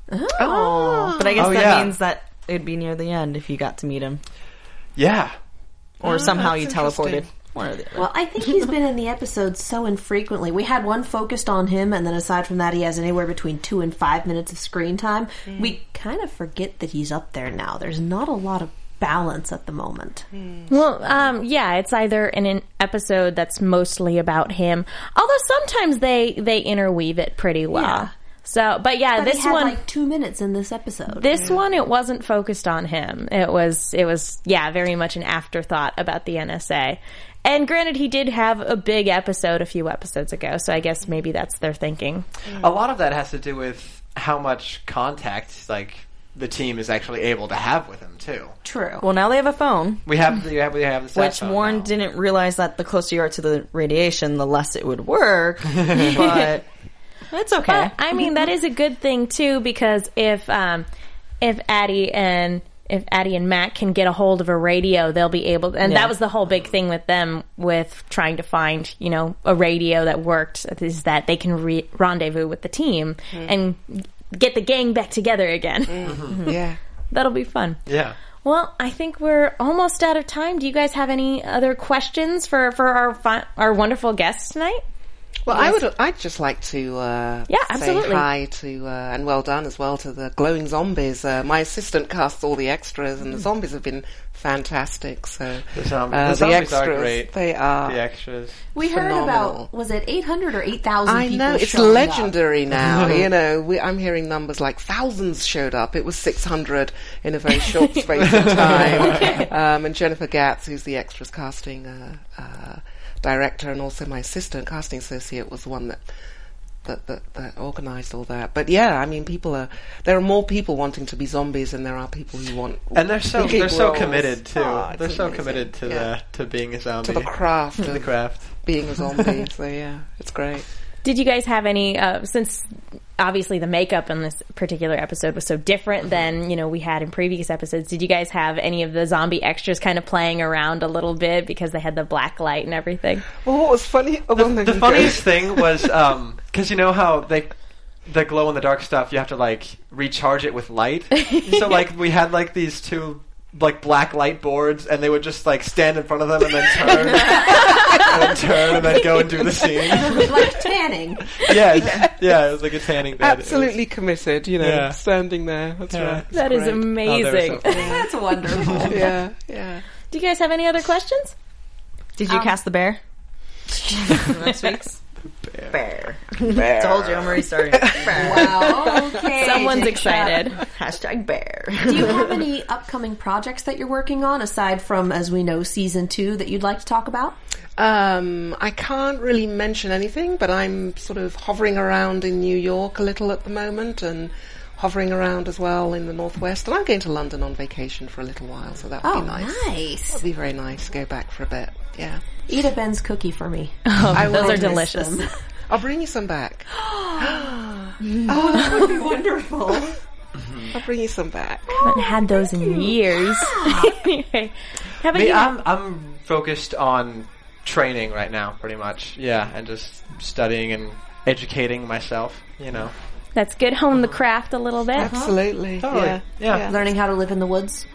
Speaker 3: But I guess that means that it'd be near the end if you got to meet him,
Speaker 5: Yeah.
Speaker 3: or somehow you
Speaker 4: that's
Speaker 3: teleported.
Speaker 4: interesting.
Speaker 3: One or the other.
Speaker 6: Well, I think he's been in the episodes so infrequently. We had one focused on him, and then aside from that, he has anywhere between 2 and 5 minutes of screen time. We kind of forget that he's up there now. There's not a lot of balance at the moment.
Speaker 2: Well, it's either in an episode that's mostly about him, although sometimes they interweave it pretty well.
Speaker 6: Yeah.
Speaker 2: So, but
Speaker 6: But
Speaker 2: this
Speaker 6: he had
Speaker 2: one,
Speaker 6: like 2 minutes in this episode.
Speaker 2: this one, it wasn't focused on him. It was, very much an afterthought about the NSA. And granted, he did have a big episode a few episodes ago, so I guess maybe that's their thinking.
Speaker 5: A lot of that has to do with how much contact, like, the team is actually able to have with him, too.
Speaker 6: True.
Speaker 3: Well, now they have a phone,
Speaker 5: We have the sat
Speaker 3: which
Speaker 5: phone
Speaker 3: Warren
Speaker 5: now.
Speaker 3: didn't realize that the closer you are to the radiation, the less it would work. But it's okay.
Speaker 2: Well, I mean, that is a good thing too, because if Addie and Matt can get a hold of a radio, they'll be able to, and that was the whole big thing with them with trying to find, a radio that worked, is that they can rendezvous with the team and get the gang back together again.
Speaker 4: Yeah.
Speaker 2: That'll be fun.
Speaker 5: Yeah.
Speaker 2: Well, I think we're almost out of time. Do you guys have any other questions for our wonderful guests tonight?
Speaker 4: Well, I'd just like to
Speaker 2: absolutely.
Speaker 4: say hi to and well done as well to the Glowing Zombies. My assistant casts all the extras, and the zombies have been fantastic. So
Speaker 5: The zombies are great.
Speaker 4: They are.
Speaker 5: The extras.
Speaker 6: We heard
Speaker 4: phenomenal.
Speaker 6: about, was it 800 or 8,000
Speaker 4: I
Speaker 6: people
Speaker 4: know, it's
Speaker 6: showing
Speaker 4: legendary now. I'm hearing numbers like thousands showed up. It was 600 in a very short space of time. And Jennifer Gatz, who's the extras casting director, and also my assistant casting associate, was the one that organised all that. But yeah, I mean, there are more people wanting to be zombies than there are people who want.
Speaker 5: And they're so
Speaker 4: roles.
Speaker 5: committed too.
Speaker 4: It's
Speaker 5: They're so
Speaker 4: amazing.
Speaker 5: committed to being a zombie.
Speaker 4: to the craft
Speaker 5: To the
Speaker 4: of
Speaker 5: craft.
Speaker 4: being a zombie. So yeah, it's great.
Speaker 2: Did you guys have any, since obviously the makeup in this particular episode was so different than, we had in previous episodes, did you guys have any of the zombie extras kind of playing around a little bit because they had the black light and everything?
Speaker 4: Well, what was funny?
Speaker 5: The funniest thing was, because you know how the glow in the dark stuff, you have to like recharge it with light. So like we had like these two like black light boards, and they would just like stand in front of them and then turn and then go and do the scene.
Speaker 6: Like tanning.
Speaker 5: Yeah, it was like a tanning bed.
Speaker 4: Absolutely committed, standing there. That's right.
Speaker 2: That is
Speaker 4: great.
Speaker 2: amazing.
Speaker 5: Oh, they were so funny.
Speaker 6: That's wonderful.
Speaker 4: Yeah.
Speaker 2: Do you guys have any other questions?
Speaker 3: Did you cast the bear? Next week's bear. Told you, I'm already starting. Bear.
Speaker 6: Wow. Okay.
Speaker 2: Someone's
Speaker 6: Jacob.
Speaker 2: excited.
Speaker 3: Hashtag bear.
Speaker 6: Do you have any upcoming projects that you're working on, aside from, as we know, season 2, that you'd like to talk about?
Speaker 4: I can't really mention anything, but I'm sort of hovering around in New York a little at the moment, and hovering around as well in the Northwest. And I'm going to London on vacation for a little while, so that would be nice. That would be very nice to go back for a bit. Yeah.
Speaker 6: Eat a Ben's cookie for me.
Speaker 4: I
Speaker 2: Those
Speaker 4: will
Speaker 2: are
Speaker 4: miss
Speaker 2: delicious.
Speaker 4: them. I'll bring you some back.
Speaker 6: That would be wonderful.
Speaker 4: I'll bring you some back.
Speaker 2: I haven't had those in years. Anyway, how about
Speaker 5: Me,
Speaker 2: you?
Speaker 5: I'm focused on training right now, pretty much. Yeah, and just studying and educating myself.
Speaker 2: That's good. Hone the craft a little bit.
Speaker 4: Absolutely.
Speaker 5: Totally. Yeah.
Speaker 6: Learning how to live in the woods.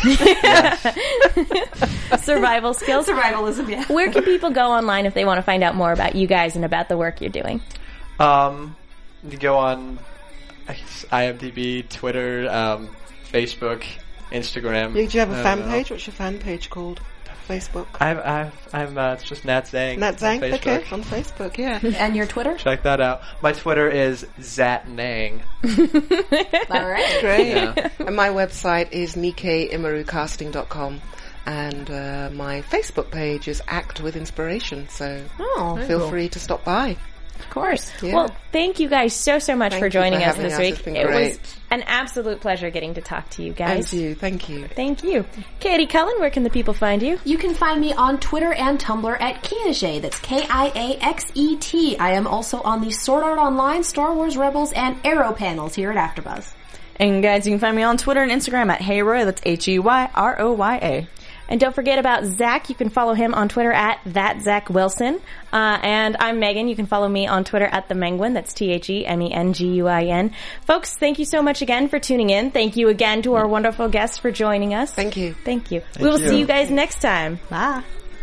Speaker 2: Survival skills.
Speaker 6: Survivalism, yeah.
Speaker 2: Where can people go online if they want to find out more about you guys and about the work you're doing?
Speaker 5: You go on IMDb, Twitter, Facebook, Instagram.
Speaker 4: Do you have a fan page? What's your fan page called? Facebook?
Speaker 5: I'm it's just Nat Zhang.
Speaker 4: Nat Zhang?
Speaker 5: On Facebook.
Speaker 4: Okay, on Facebook, yeah.
Speaker 6: And your Twitter?
Speaker 5: Check that out. My Twitter is Zatnang.
Speaker 6: All right.
Speaker 4: Great.
Speaker 5: Yeah.
Speaker 4: And my website is nikeimarukasting.com. And my Facebook page is Act with Inspiration, so feel free to stop by.
Speaker 6: Of course.
Speaker 4: Yeah.
Speaker 2: Well, thank you guys so much
Speaker 4: Thank
Speaker 2: for
Speaker 4: you
Speaker 2: joining
Speaker 4: for
Speaker 2: us
Speaker 4: having
Speaker 2: this
Speaker 4: us.
Speaker 2: week.
Speaker 4: It's been
Speaker 2: It was
Speaker 4: great.
Speaker 2: an absolute pleasure getting to talk to you guys.
Speaker 4: And you, thank you.
Speaker 2: Thank you. Katie Cullen, where can the people find you?
Speaker 6: You can find me on Twitter and Tumblr at Kiaxet. That's Kiaxet. I am also on the Sword Art Online, Star Wars Rebels, and Arrow panels here at AfterBuzz.
Speaker 3: And guys, you can find me on Twitter and Instagram at HeyRoya. That's HeyRoya.
Speaker 2: And don't forget about Zach. You can follow him on Twitter at ThatZachWilson. And I'm Megan. You can follow me on Twitter at TheMenguin. That's TheMenguin. Folks, thank you so much again for tuning in. Thank you again to our wonderful guests for joining us.
Speaker 4: Thank you.
Speaker 2: Thank you. We will see you guys next time. Bye.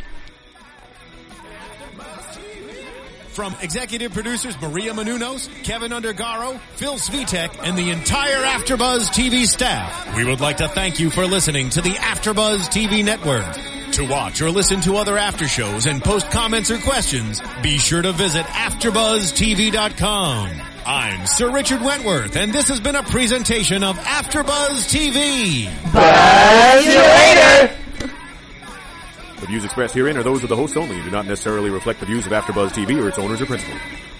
Speaker 1: From executive producers Maria Menounos, Kevin Undergaro, Phil Svitek, and the entire AfterBuzz TV staff, we would like to thank you for listening to the AfterBuzz TV network. To watch or listen to other after shows and post comments or questions, be sure to visit AfterBuzzTV.com. I'm Sir Richard Wentworth, and this has been a presentation of AfterBuzz TV.
Speaker 5: Buzz you later!
Speaker 7: The views expressed herein are those of the host only and do not necessarily reflect the views of AfterBuzz TV or its owners or principals.